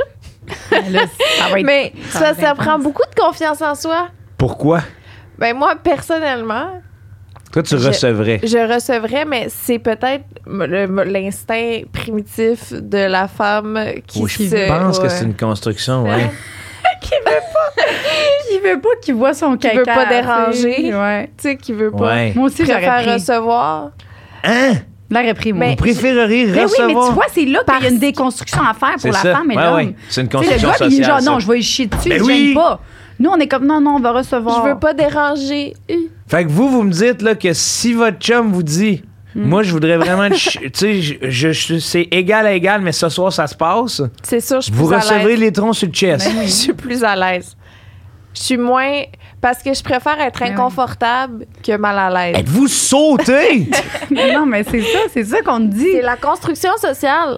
Là, ça va être. Mais ça ça, va être ça intense. prend beaucoup de confiance en soi. Pourquoi? Ben moi, personnellement, Toi, tu Je- recevrais. je recevrais, mais c'est peut-être le- l'instinct primitif de la femme qui Oui, je se... pense que ouais. c'est une construction, ouais. Qui veut pas. Qui veut pas qu'il voit son Qui caca. veut pas tu sais. déranger. Ouais. Tu sais, qui veut pas Ouais. Moi aussi, j'aurais préfère pris. recevoir. Hein? L'aurais pris, moi. Mais- Vous préféreriez Ben oui, recevoir? mais tu vois, c'est là qu'il y a Parce- une déconstruction à faire C'est pour la ça. femme et Ouais, l'homme. ouais. C'est une Tu sais, le construction gars, il est sociale. genre, ça. non, je vais y chier dessus, Ben il oui. gêne pas. Nous, on est comme, non, non, on va recevoir. Je veux pas déranger. Hi. Fait que vous, vous me dites là, que si votre chum vous dit, Hmm. moi, je voudrais vraiment. te chi- Tu sais, je, je- je- c'est égal à égal, mais ce soir, ça se passe. C'est sûr, je suis Vous plus à recevrez l'aise. les troncs sur le chest. Ben oui. Je suis plus à l'aise. Je suis moins... Parce que je préfère être Ben oui. inconfortable que mal à l'aise. Êtes-vous sauté? non, mais c'est ça, c'est ça qu'on te dit. C'est la construction sociale.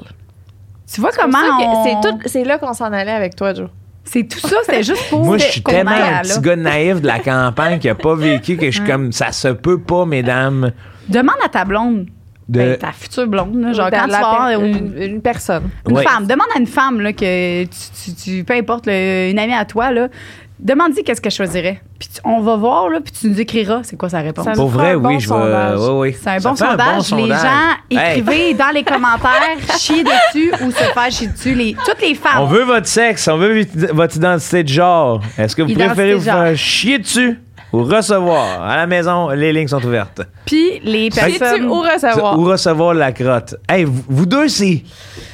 Tu vois C'est pour comment ça que on... C'est tout- c'est là qu'on s'en allait avec toi, Joe. C'est tout ça, c'est juste pour Moi, je suis qu'on tellement aille un à petit là. gars naïf de la campagne qui a pas vécu que je suis comme, ça se peut pas, mesdames. Demande à ta blonde, De... ben, ta future blonde, là, genre Dans quand tu la vas avoir per- une, une, une personne. une Ouais. femme, demande à une femme là, que tu, tu, tu- peu importe, là, une amie à toi, là, demande-lui qu'est-ce qu'elle choisirait. Puis tu- on va voir, là, puis tu nous écriras c'est quoi sa réponse. Ça Pour nous fera vrai, un bon oui, je vais. sondage. oui, oui. C'est un Ça bon fait sondage. bon Les sondage. gens, Hey, écrivez dans les commentaires chier dessus ou se faire chier dessus. Les, toutes les femmes. on veut votre sexe, on veut votre identité de genre. Est-ce que vous Identité préférez de vous genre. faire chier dessus ou recevoir? À la maison, les lignes sont ouvertes. Puis les Chier personnes. dessus ou recevoir? Ou recevoir la crotte. Hey, vous, vous deux, c'est.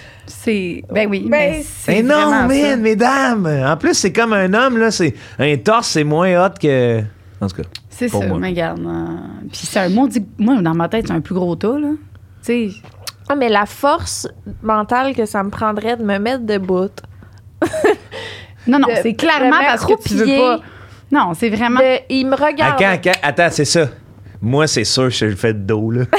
C'est. Ben oui. Ben, mais c'est Mais non, vraiment ça. man, mesdames. En plus, c'est comme un homme, là. C'est un torse, c'est moins hot que. En tout cas. C'est Pour ça, moi. mais regarde. euh, Puis c'est un maudit. Moi, dans ma tête, c'est un plus gros tas, là. Tu sais. Ah, mais la force mentale que ça me prendrait de me mettre debout. Non, non, De- c'est clairement de parce que tu veux m'accroupiller. pas. Non, c'est vraiment. De- il me Ah, regarde. quand- quand- attends, c'est ça. Moi, c'est sûr que je le fais de dos, là.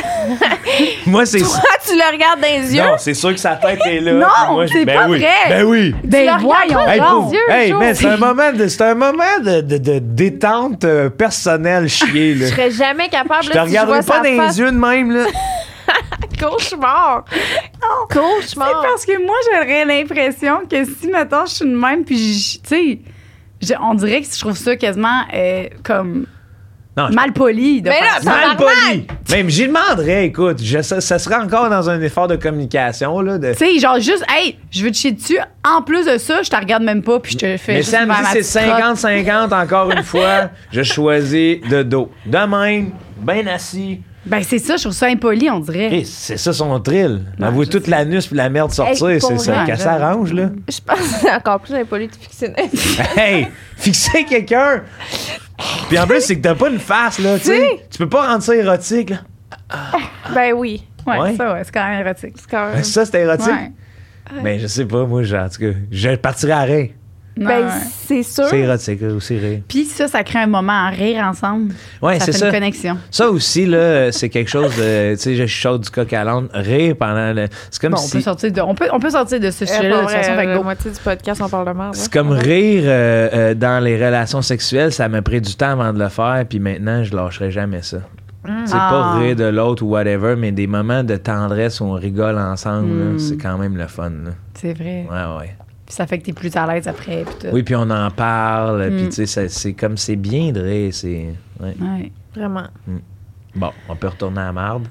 Moi, c'est sûr. Toi, tu le regardes dans les yeux. Non, c'est sûr que sa tête est là. Non, Puis moi, je- c'est ben pas oui. vrai. Ben oui. Ben le regardes voyons pas Hey, dans donc. pour- les yeux, hey, Joe. man, c'est un moment de, c'est un moment de, de, de détente euh, personnelle chier, là. Je serais jamais capable. Je là, te si regarderai vois pas sa dans face. les yeux de même, là. Cauchemar! Cauchemar! C'est parce que moi, j'aurais l'impression que si, mettons, je suis de même, puis, je- tu sais, je- on dirait que je trouve ça quasiment euh, comme Non, je- mal poli. De Mais faire là, ça. Mal poli. Même j'y demanderais, écoute, je- ça, ça serait encore dans un effort de communication, là. De... Tu sais, genre juste, hey, je veux te chier dessus. En plus de ça, je te regarde même pas, puis je te fais Mais juste Sam ma- dit ma c'est petite trotte. cinquante cinquante encore une fois. Je choisis de dos. De même, bien assis. Ben, c'est ça, je trouve ça impoli, on dirait. Et c'est ça son thrill. Ouais, Avouer je toute sais. l'anus puis la merde sortir, Hey, pour c'est ça. vrai, Qu'elle s'arrange, là. Je pense que c'est encore plus impoli de fictionnel. Hey, fixer quelqu'un. Puis en plus, c'est que t'as pas une face, là. Tu sais, tu peux pas rendre ça érotique, là. Ben oui. Ouais, Ouais. ça, ouais, c'est quand même érotique. C'est quand même. Ça, c'était érotique. Ouais. Mais je sais pas, moi, genre, en tout cas, je partirais à rire. Non, Ben, ouais. c'est sûr. C'est érotique, là, aussi rire. Puis ça, ça crée un moment à rire ensemble. Ouais, ça c'est fait ça. une connexion. Ça aussi, là, c'est quelque chose de. Tu sais, je chaude du coq à l'âne. Rire pendant le. C'est comme Bon, on, si. peut sortir de, on, peut, on peut sortir de ce Euh, sujet-là de pour toute façon. vrai, Fait que la go. moitié du podcast, on parle de merde. C'est hein. comme rire euh, euh, dans les relations sexuelles, ça m'a pris du temps avant de le faire, puis maintenant, je lâcherai jamais ça. C'est Ah. pas rire de l'autre ou whatever, mais des moments de tendresse où on rigole ensemble, là, Mm. c'est quand même le fun. Là. C'est vrai. Ouais, ouais. Puis ça fait que t'es plus à l'aise après. Puis tout. Oui, puis on en parle, puis Mm. tu sais, ça- c'est comme c'est bien de rire. C'est... Ouais. Ouais. Vraiment. Bon, on peut retourner à la marde.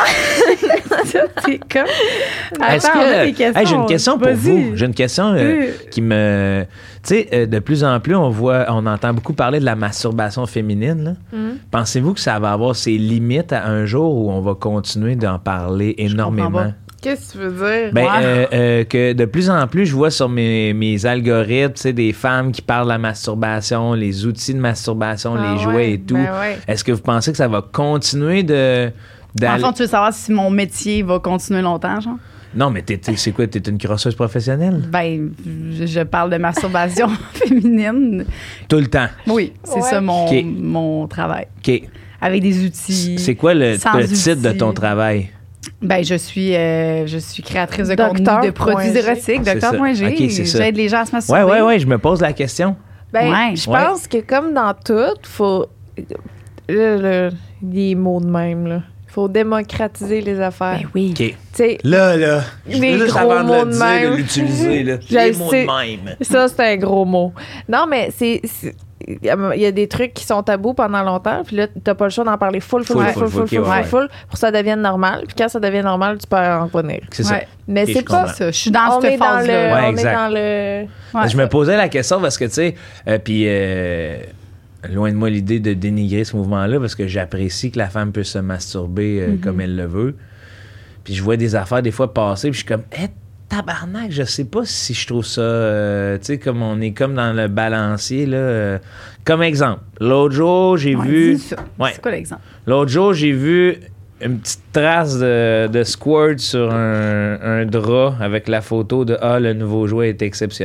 c'est comme. Est-ce Attends, que- on a des questions. Hey, j'ai une question pour Vas-y. vous. J'ai une question euh, Oui. qui me. Tu sais, euh, de plus en plus, on voit, on entend beaucoup parler de la masturbation féminine. Là. Mm. Pensez-vous que ça va avoir ses limites à un jour où on va continuer d'en parler comprends énormément? pas. Qu'est-ce que tu veux dire? Ben, Ouais. euh, euh, que de plus en plus, je vois sur mes, mes algorithmes, tu sais, des femmes qui parlent de la masturbation, les outils de masturbation, Ah les jouets ouais, et tout. ben ouais. Est-ce que vous pensez que ça va continuer de... En d'aller- fond, tu veux savoir si mon métier va continuer longtemps, genre? Non, mais t'es, t'es- c'est quoi? T'es une crosseuse professionnelle? Ben, je je parle de masturbation féminine. Tout le temps. Oui, c'est Ouais. ça mon, Ok. mon travail. OK. Avec des outils. C'est quoi le, sans le titre de outils. ton travail? Ben, je suis, euh, je suis créatrice de Docteur contenu de produits point G. érotiques, C'est docteur ça. point G. Ok, c'est ça. J'aide les gens à se masturber. Ouais, ouais, ouais, je me pose la question. Ben, Ouais. je Ouais. pense que comme dans tout, faut. Le, le- les mots de même, là. Faut démocratiser les affaires. Ben oui. OK. Tu sais, Là, là, je Les veux juste gros avant de mots le de dire, même. de l'utiliser, là. Je Les le mots sais. de même. ça, c'est un gros mot. Non, mais c'est. c'est- Il y, a, il y a des trucs qui sont tabous pendant longtemps, puis là, t'as pas le choix d'en parler full, full, Full, full, full, full, full, full, full, ok, full, ouais. full, pour que ça devienne normal. Puis quand ça devient normal, tu peux en revenir. C'est ça. Ouais. Mais Ok, c'est je pas comprends. Ça, je suis dans on cette est dans le, phase-là. Ouais, on exact. est dans le. Ouais. Je me posais la question parce que, tu sais, euh, puis euh, loin de moi l'idée de dénigrer ce mouvement-là parce que j'apprécie que la femme puisse se masturber euh, Mm-hmm. comme elle le veut. Puis je vois des affaires des fois passer, puis je suis comme, hé, tabarnak, je sais pas si je trouve ça, euh, tu sais, comme on est comme dans le balancier, là. euh. Comme exemple, l'autre jour, j'ai Ouais, vu... dis ça. Ouais. C'est quoi l'exemple? L'autre jour, j'ai vu une petite trace de, de squirt sur un, un drap avec la photo de « Ah, le nouveau jouet est exceptionnel ».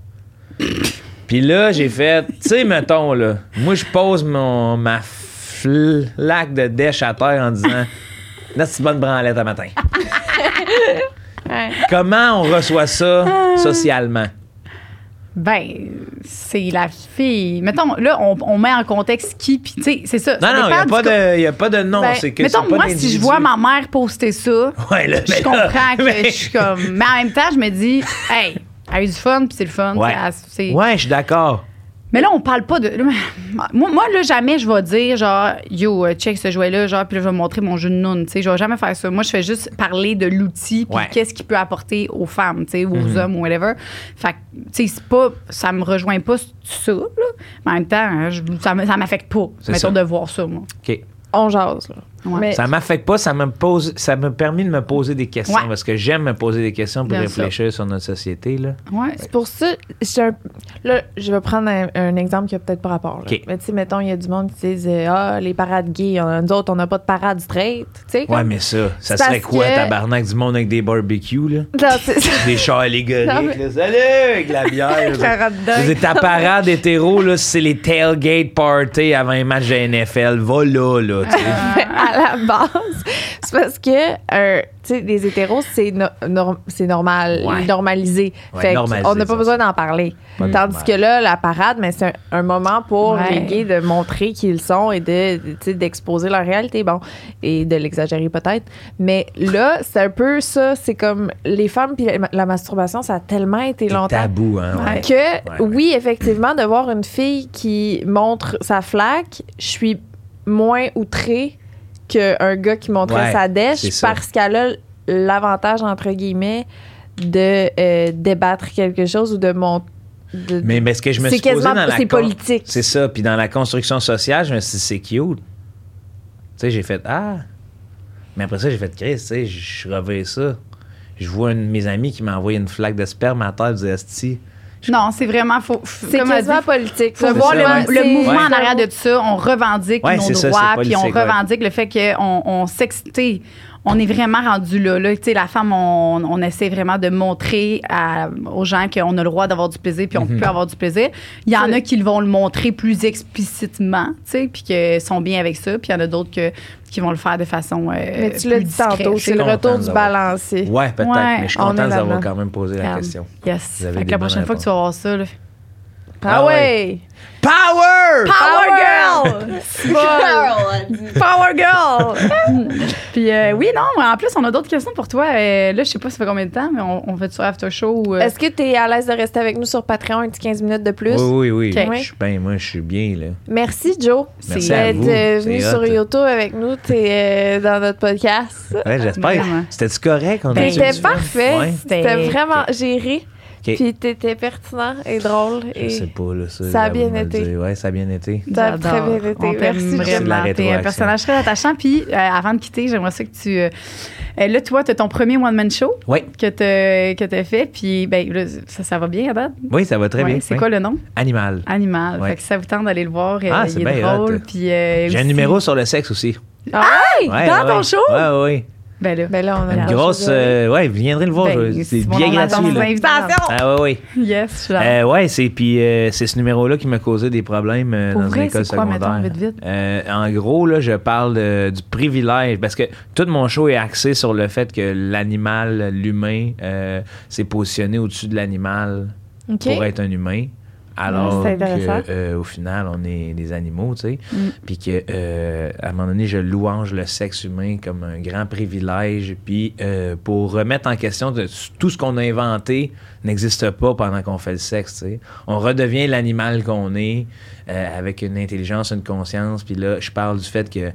Puis là, j'ai fait, tu sais, mettons, là, moi, je pose mon, ma flaque de dèche à terre en disant « Là, c'est une bonne branlette à matin ». Ouais. Comment on reçoit ça socialement? Ben, c'est la fille. Mettons, là, on, on met en contexte qui, puis tu sais, c'est ça. Non, ça non, il n'y dépend a, du pas co- de- y a pas de nom. Ben, c'est que Mettons, c'est pas moi, si d'individu. je vois ma mère poster ça, Ouais, là, je mais là, comprends que mais- je suis comme. Mais en même temps, je me dis, hey, elle a eu du fun, puis c'est le fun. Ouais. c'est- c'est- Ouais, je suis d'accord. Mais là, on parle pas de. Moi, moi là, jamais je vais dire, genre, yo, euh, check ce jouet-là, genre, puis là, je vais montrer mon jeu de noun. Tu sais, je vais jamais faire ça. Moi, je fais juste parler de l'outil, puis Ouais. qu'est-ce qu'il peut apporter aux femmes, tu sais, aux Mhm. hommes, ou whatever. Fait que, tu sais, c'est pas. Ça me rejoint pas ça, là. Mais en même temps, hein, je- ça me- ça m'affecte pas, C'est mettons, ça. de voir ça, moi. OK. On jase, là. Ouais. Mais Ça m'affecte pas, ça me pose, ça me permet de me poser des questions Ouais. parce que j'aime me poser des questions pour Bien réfléchir sur notre société là. Ouais. c'est pour ça, j'ai un- là, je vais prendre un, un exemple qui a peut-être pas rapport. là. OK. Mais tu sais, mettons, il y a du monde qui disent euh, Ah, les parades gays, on- nous autres, on n'a pas de parade straight. Tu sais, Ouais, comme- mais ça, ça C'est serait parce quoi que- tabarnak du monde avec des barbecues là, Non, c'est- des chars allégoriques Non, mais- là, salut avec la bière. là. La hot dog. Je veux dire, ta parade hétéro là, c'est les tailgate party avant un match de N F L, va là là. tu sais. Mais à la base, c'est C'est parce que, euh, tu sais, les hétéros, c'est, no- norm- c'est normal, Ouais. normalisé. Ouais, fait normalisé, on n'a pas ça. besoin d'en parler. Pas de Tandis mal. que là, la parade, mais c'est un, un moment pour Ouais. les gays de montrer qui ils sont et de, de, tu sais, d'exposer leur réalité, bon, et de l'exagérer peut-être. Mais là, c'est un peu ça, c'est comme les femmes puis la, la masturbation, ça a tellement été C'est longtemps. tabou, hein. Ouais. Ouais. Que ouais. oui, effectivement, de voir une fille qui montre sa flaque, je suis moins outrée qu'un gars qui montrait Ouais, sa dèche c'est ça. parce qu'elle a l'avantage, entre guillemets, de euh, débattre quelque chose ou de montrer. Mais, mais ce que je me C'est suis posé quasiment- dans la c'est con- politique. C'est ça. Puis dans la construction sociale, je me suis dit, c'est cute. Tu sais, j'ai fait, ah. Mais après ça, j'ai fait, Chris, tu sais, je je revais ça. Je vois un de mes amis qui m'a envoyé une flaque de sperme à terre, je disais, esti. Non, c'est vraiment faux. C'est Comme elle dit, quasiment politique. faut Ça, voir ça, le, ouais. le c'est- mouvement Ouais. en arrière de tout ça. On revendique Ouais, nos c'est ça, droits, c'est puis on politique, ouais. revendique le fait qu'on on sex- tu sais, on est vraiment rendu là. là. Tu sais, la femme, on, on essaie vraiment de montrer à- aux gens qu'on a le droit d'avoir du plaisir, puis on Mhm. peut avoir du plaisir. Il y en C'est- a qui vont le montrer plus explicitement, tu sais, puis qui sont bien avec ça. Puis il y en a d'autres que- qui vont le faire de façon euh, Mais tu l'as plus dit discrète, tantôt, tu sais. c'est le content retour de du l'avoir. balancier. Ouais, peut-être, Ouais, mais je suis on est content d'avoir là-dedans. quand même posé la Regarde. question. Yes. Vous avez Fait que des la bonnes prochaine fois que tu vas voir ça, là. Ah, Ah ouais! Power! Power Girl! Power Girl! Puis euh, oui, non, en plus, on a d'autres questions pour toi. Euh, là, je sais pas ça fait combien de temps, mais on, on fait sur After Show. ou, euh, Est-ce que tu es à l'aise de rester avec nous sur Patreon un petit quinze minutes de plus? Oui, oui, oui. Ok. Je suis bien, moi, je suis bien, là. Merci, Joe. Merci C'est- à d'être vous. euh, venu C'est sur hot. YouTube avec nous. Tu es dans notre podcast. Ouais, j'espère. Vraiment. C'était-tu correct? On Ben, a-tu T'étais du fun? parfait. Ouais. C'était vraiment géré. Ok. Puis t'étais pertinent et drôle. Je Et sais pas, là, ça. ça a à vous bien de me le été. dire. Ouais, ça a bien été. Ça a J'adore. très bien été. On t'aime Merci, C'est de la vraiment. T'es un rétroaction. personnage très attachant. Puis, euh, avant de quitter, j'aimerais ça que tu... euh, euh, là, toi, tu as ton premier one-man show Oui, que tu que as fait. Puis, ben, là, ça, ça va bien, à date? oui, ça va très Ouais, bien. C'est oui. quoi le nom? Animal. Animal. Ouais. Fait que ça vous tente d'aller le voir. euh, Ah, il c'est est bien drôle. hot. Puis, euh, J'ai un aussi- numéro sur le sexe aussi. Ah, Hey! Ouais, dans ouais. ton show? Ouais, ouais. Ben là. Ben là, on a Une la grosse. chose, euh, ouais, vous viendrez le voir. Ben, je- c'est c'est bon, bien on attend gratuit. des Là. invitations. Ah, ouais, ouais. Yes, je suis là. Euh, ouais, c'est puis euh, c'est ce numéro-là qui m'a causé des problèmes euh, Pour dans vrai, une école c'est quoi, secondaire. mettons, vite, vite? Euh, en gros, là, je parle de- du privilège parce que tout mon show est axé sur le fait que l'animal, l'humain, euh, s'est positionné au-dessus de l'animal OK. pour être un humain. Alors Ouais, c'est intéressant. que, euh, au final, on est des animaux, tu sais. Mm. Puis que, euh, à un moment donné, je louange le sexe humain comme un grand privilège. Puis euh, pour remettre en question de, tout ce qu'on a inventé n'existe pas pendant qu'on fait le sexe, tu sais. On redevient l'animal qu'on est euh, avec une intelligence, une conscience. Puis là, je parle du fait que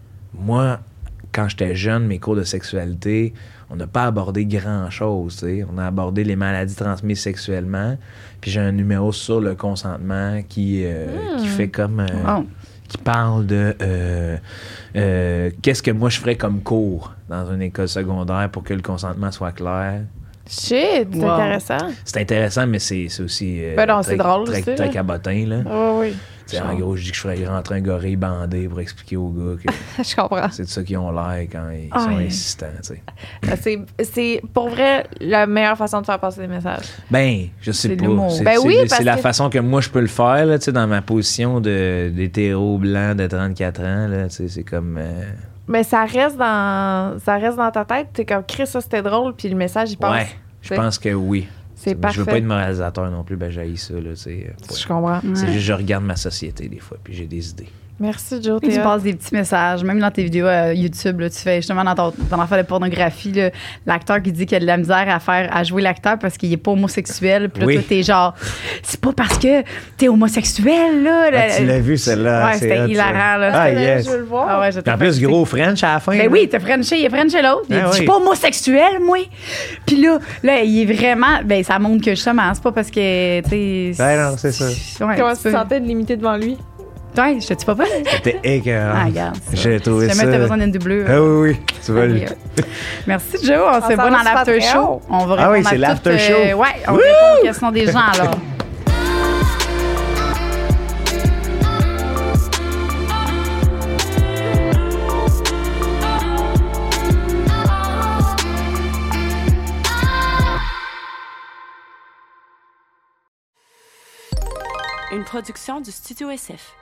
moi, quand j'étais jeune, mes cours de sexualité, on n'a pas abordé grand-chose, tu sais. On a abordé les maladies transmises sexuellement. Puis j'ai un numéro sur le consentement qui, euh, qui fait comme... euh, Oh. qui parle de euh, euh, qu'est-ce que moi je ferais comme cours dans une école secondaire pour que le consentement soit clair. Shit, c'est Wow. intéressant. C'est intéressant, mais c'est c'est aussi euh, Ben non, très, c'est drôle très, aussi, très là. cabotin. Là. Oui, oui. T'sais, en gros, je dis que je ferais rentrer un gorille bandé pour expliquer aux gars que Je comprends. c'est de ça qu'ils ont l'air quand ils Ah, sont ouais. insistants. t'sais. C'est, c'est pour vrai la meilleure façon de faire passer des messages. Ben, je sais C'est pas. l'humour. C'est Ben c'est- oui, c'est parce la que- façon que moi je peux le faire là, t'sais, dans ma position de, d'hétéro blanc de trente-quatre ans. Là, t'sais, c'est comme. euh, Mais ça reste dans ça reste dans ta tête. T'es comme Chris, ça c'était drôle, puis le message il passe. ouais, je t'sais. pense que oui. C'est Mais parfait. Je veux pas être moralisateur non plus, ben j'haïs ça. Là, t'sais, euh, pour- Je comprends. C'est Ouais. juste je regarde ma société des fois, puis j'ai des idées. Merci Joe. Et tu Théa. passes des petits messages, même dans tes vidéos euh, YouTube, là, tu fais justement dans ton, ton affaire de pornographie, là, l'acteur qui dit qu'il a de la misère à faire à jouer l'acteur parce qu'il est pas homosexuel. Puis là, Oui. toi, t'es genre, c'est pas parce que t'es homosexuel, là. là. Ah, tu l'as vu celle-là? Ouais, c'est c'était hot, hilarant, là. Ah, Je veux- yes. Je veux le voir. Ah ouais, j'étais Puis en plus, fatiguée. gros French à la fin. Ben là. oui, t'as Frenché, il a Frenché l'autre. Il a Ah dit, je suis oui. pas homosexuel, moi. Puis là, là, il est vraiment. Ben, ça montre que justement, c'est pas parce que, tu sais. Ben non, c'est ça. Ouais, Comment tu tu peux- te sentais de limiter devant lui? Ouais, je te dis pas pas. C'était écœurant. Ah, regarde. ça. J'ai trouvé Si ça. jamais t'as besoin d'une doublure. Ah oui, oui. Tu vas le. Ok. Merci Joe, on, se s'en voit va dans sur l'after Patreon. show. On va Ah oui, répondre c'est à l'after toutes, show. euh, ouais, on Wouh! répond aux questions des gens alors. Une production du Studio S F.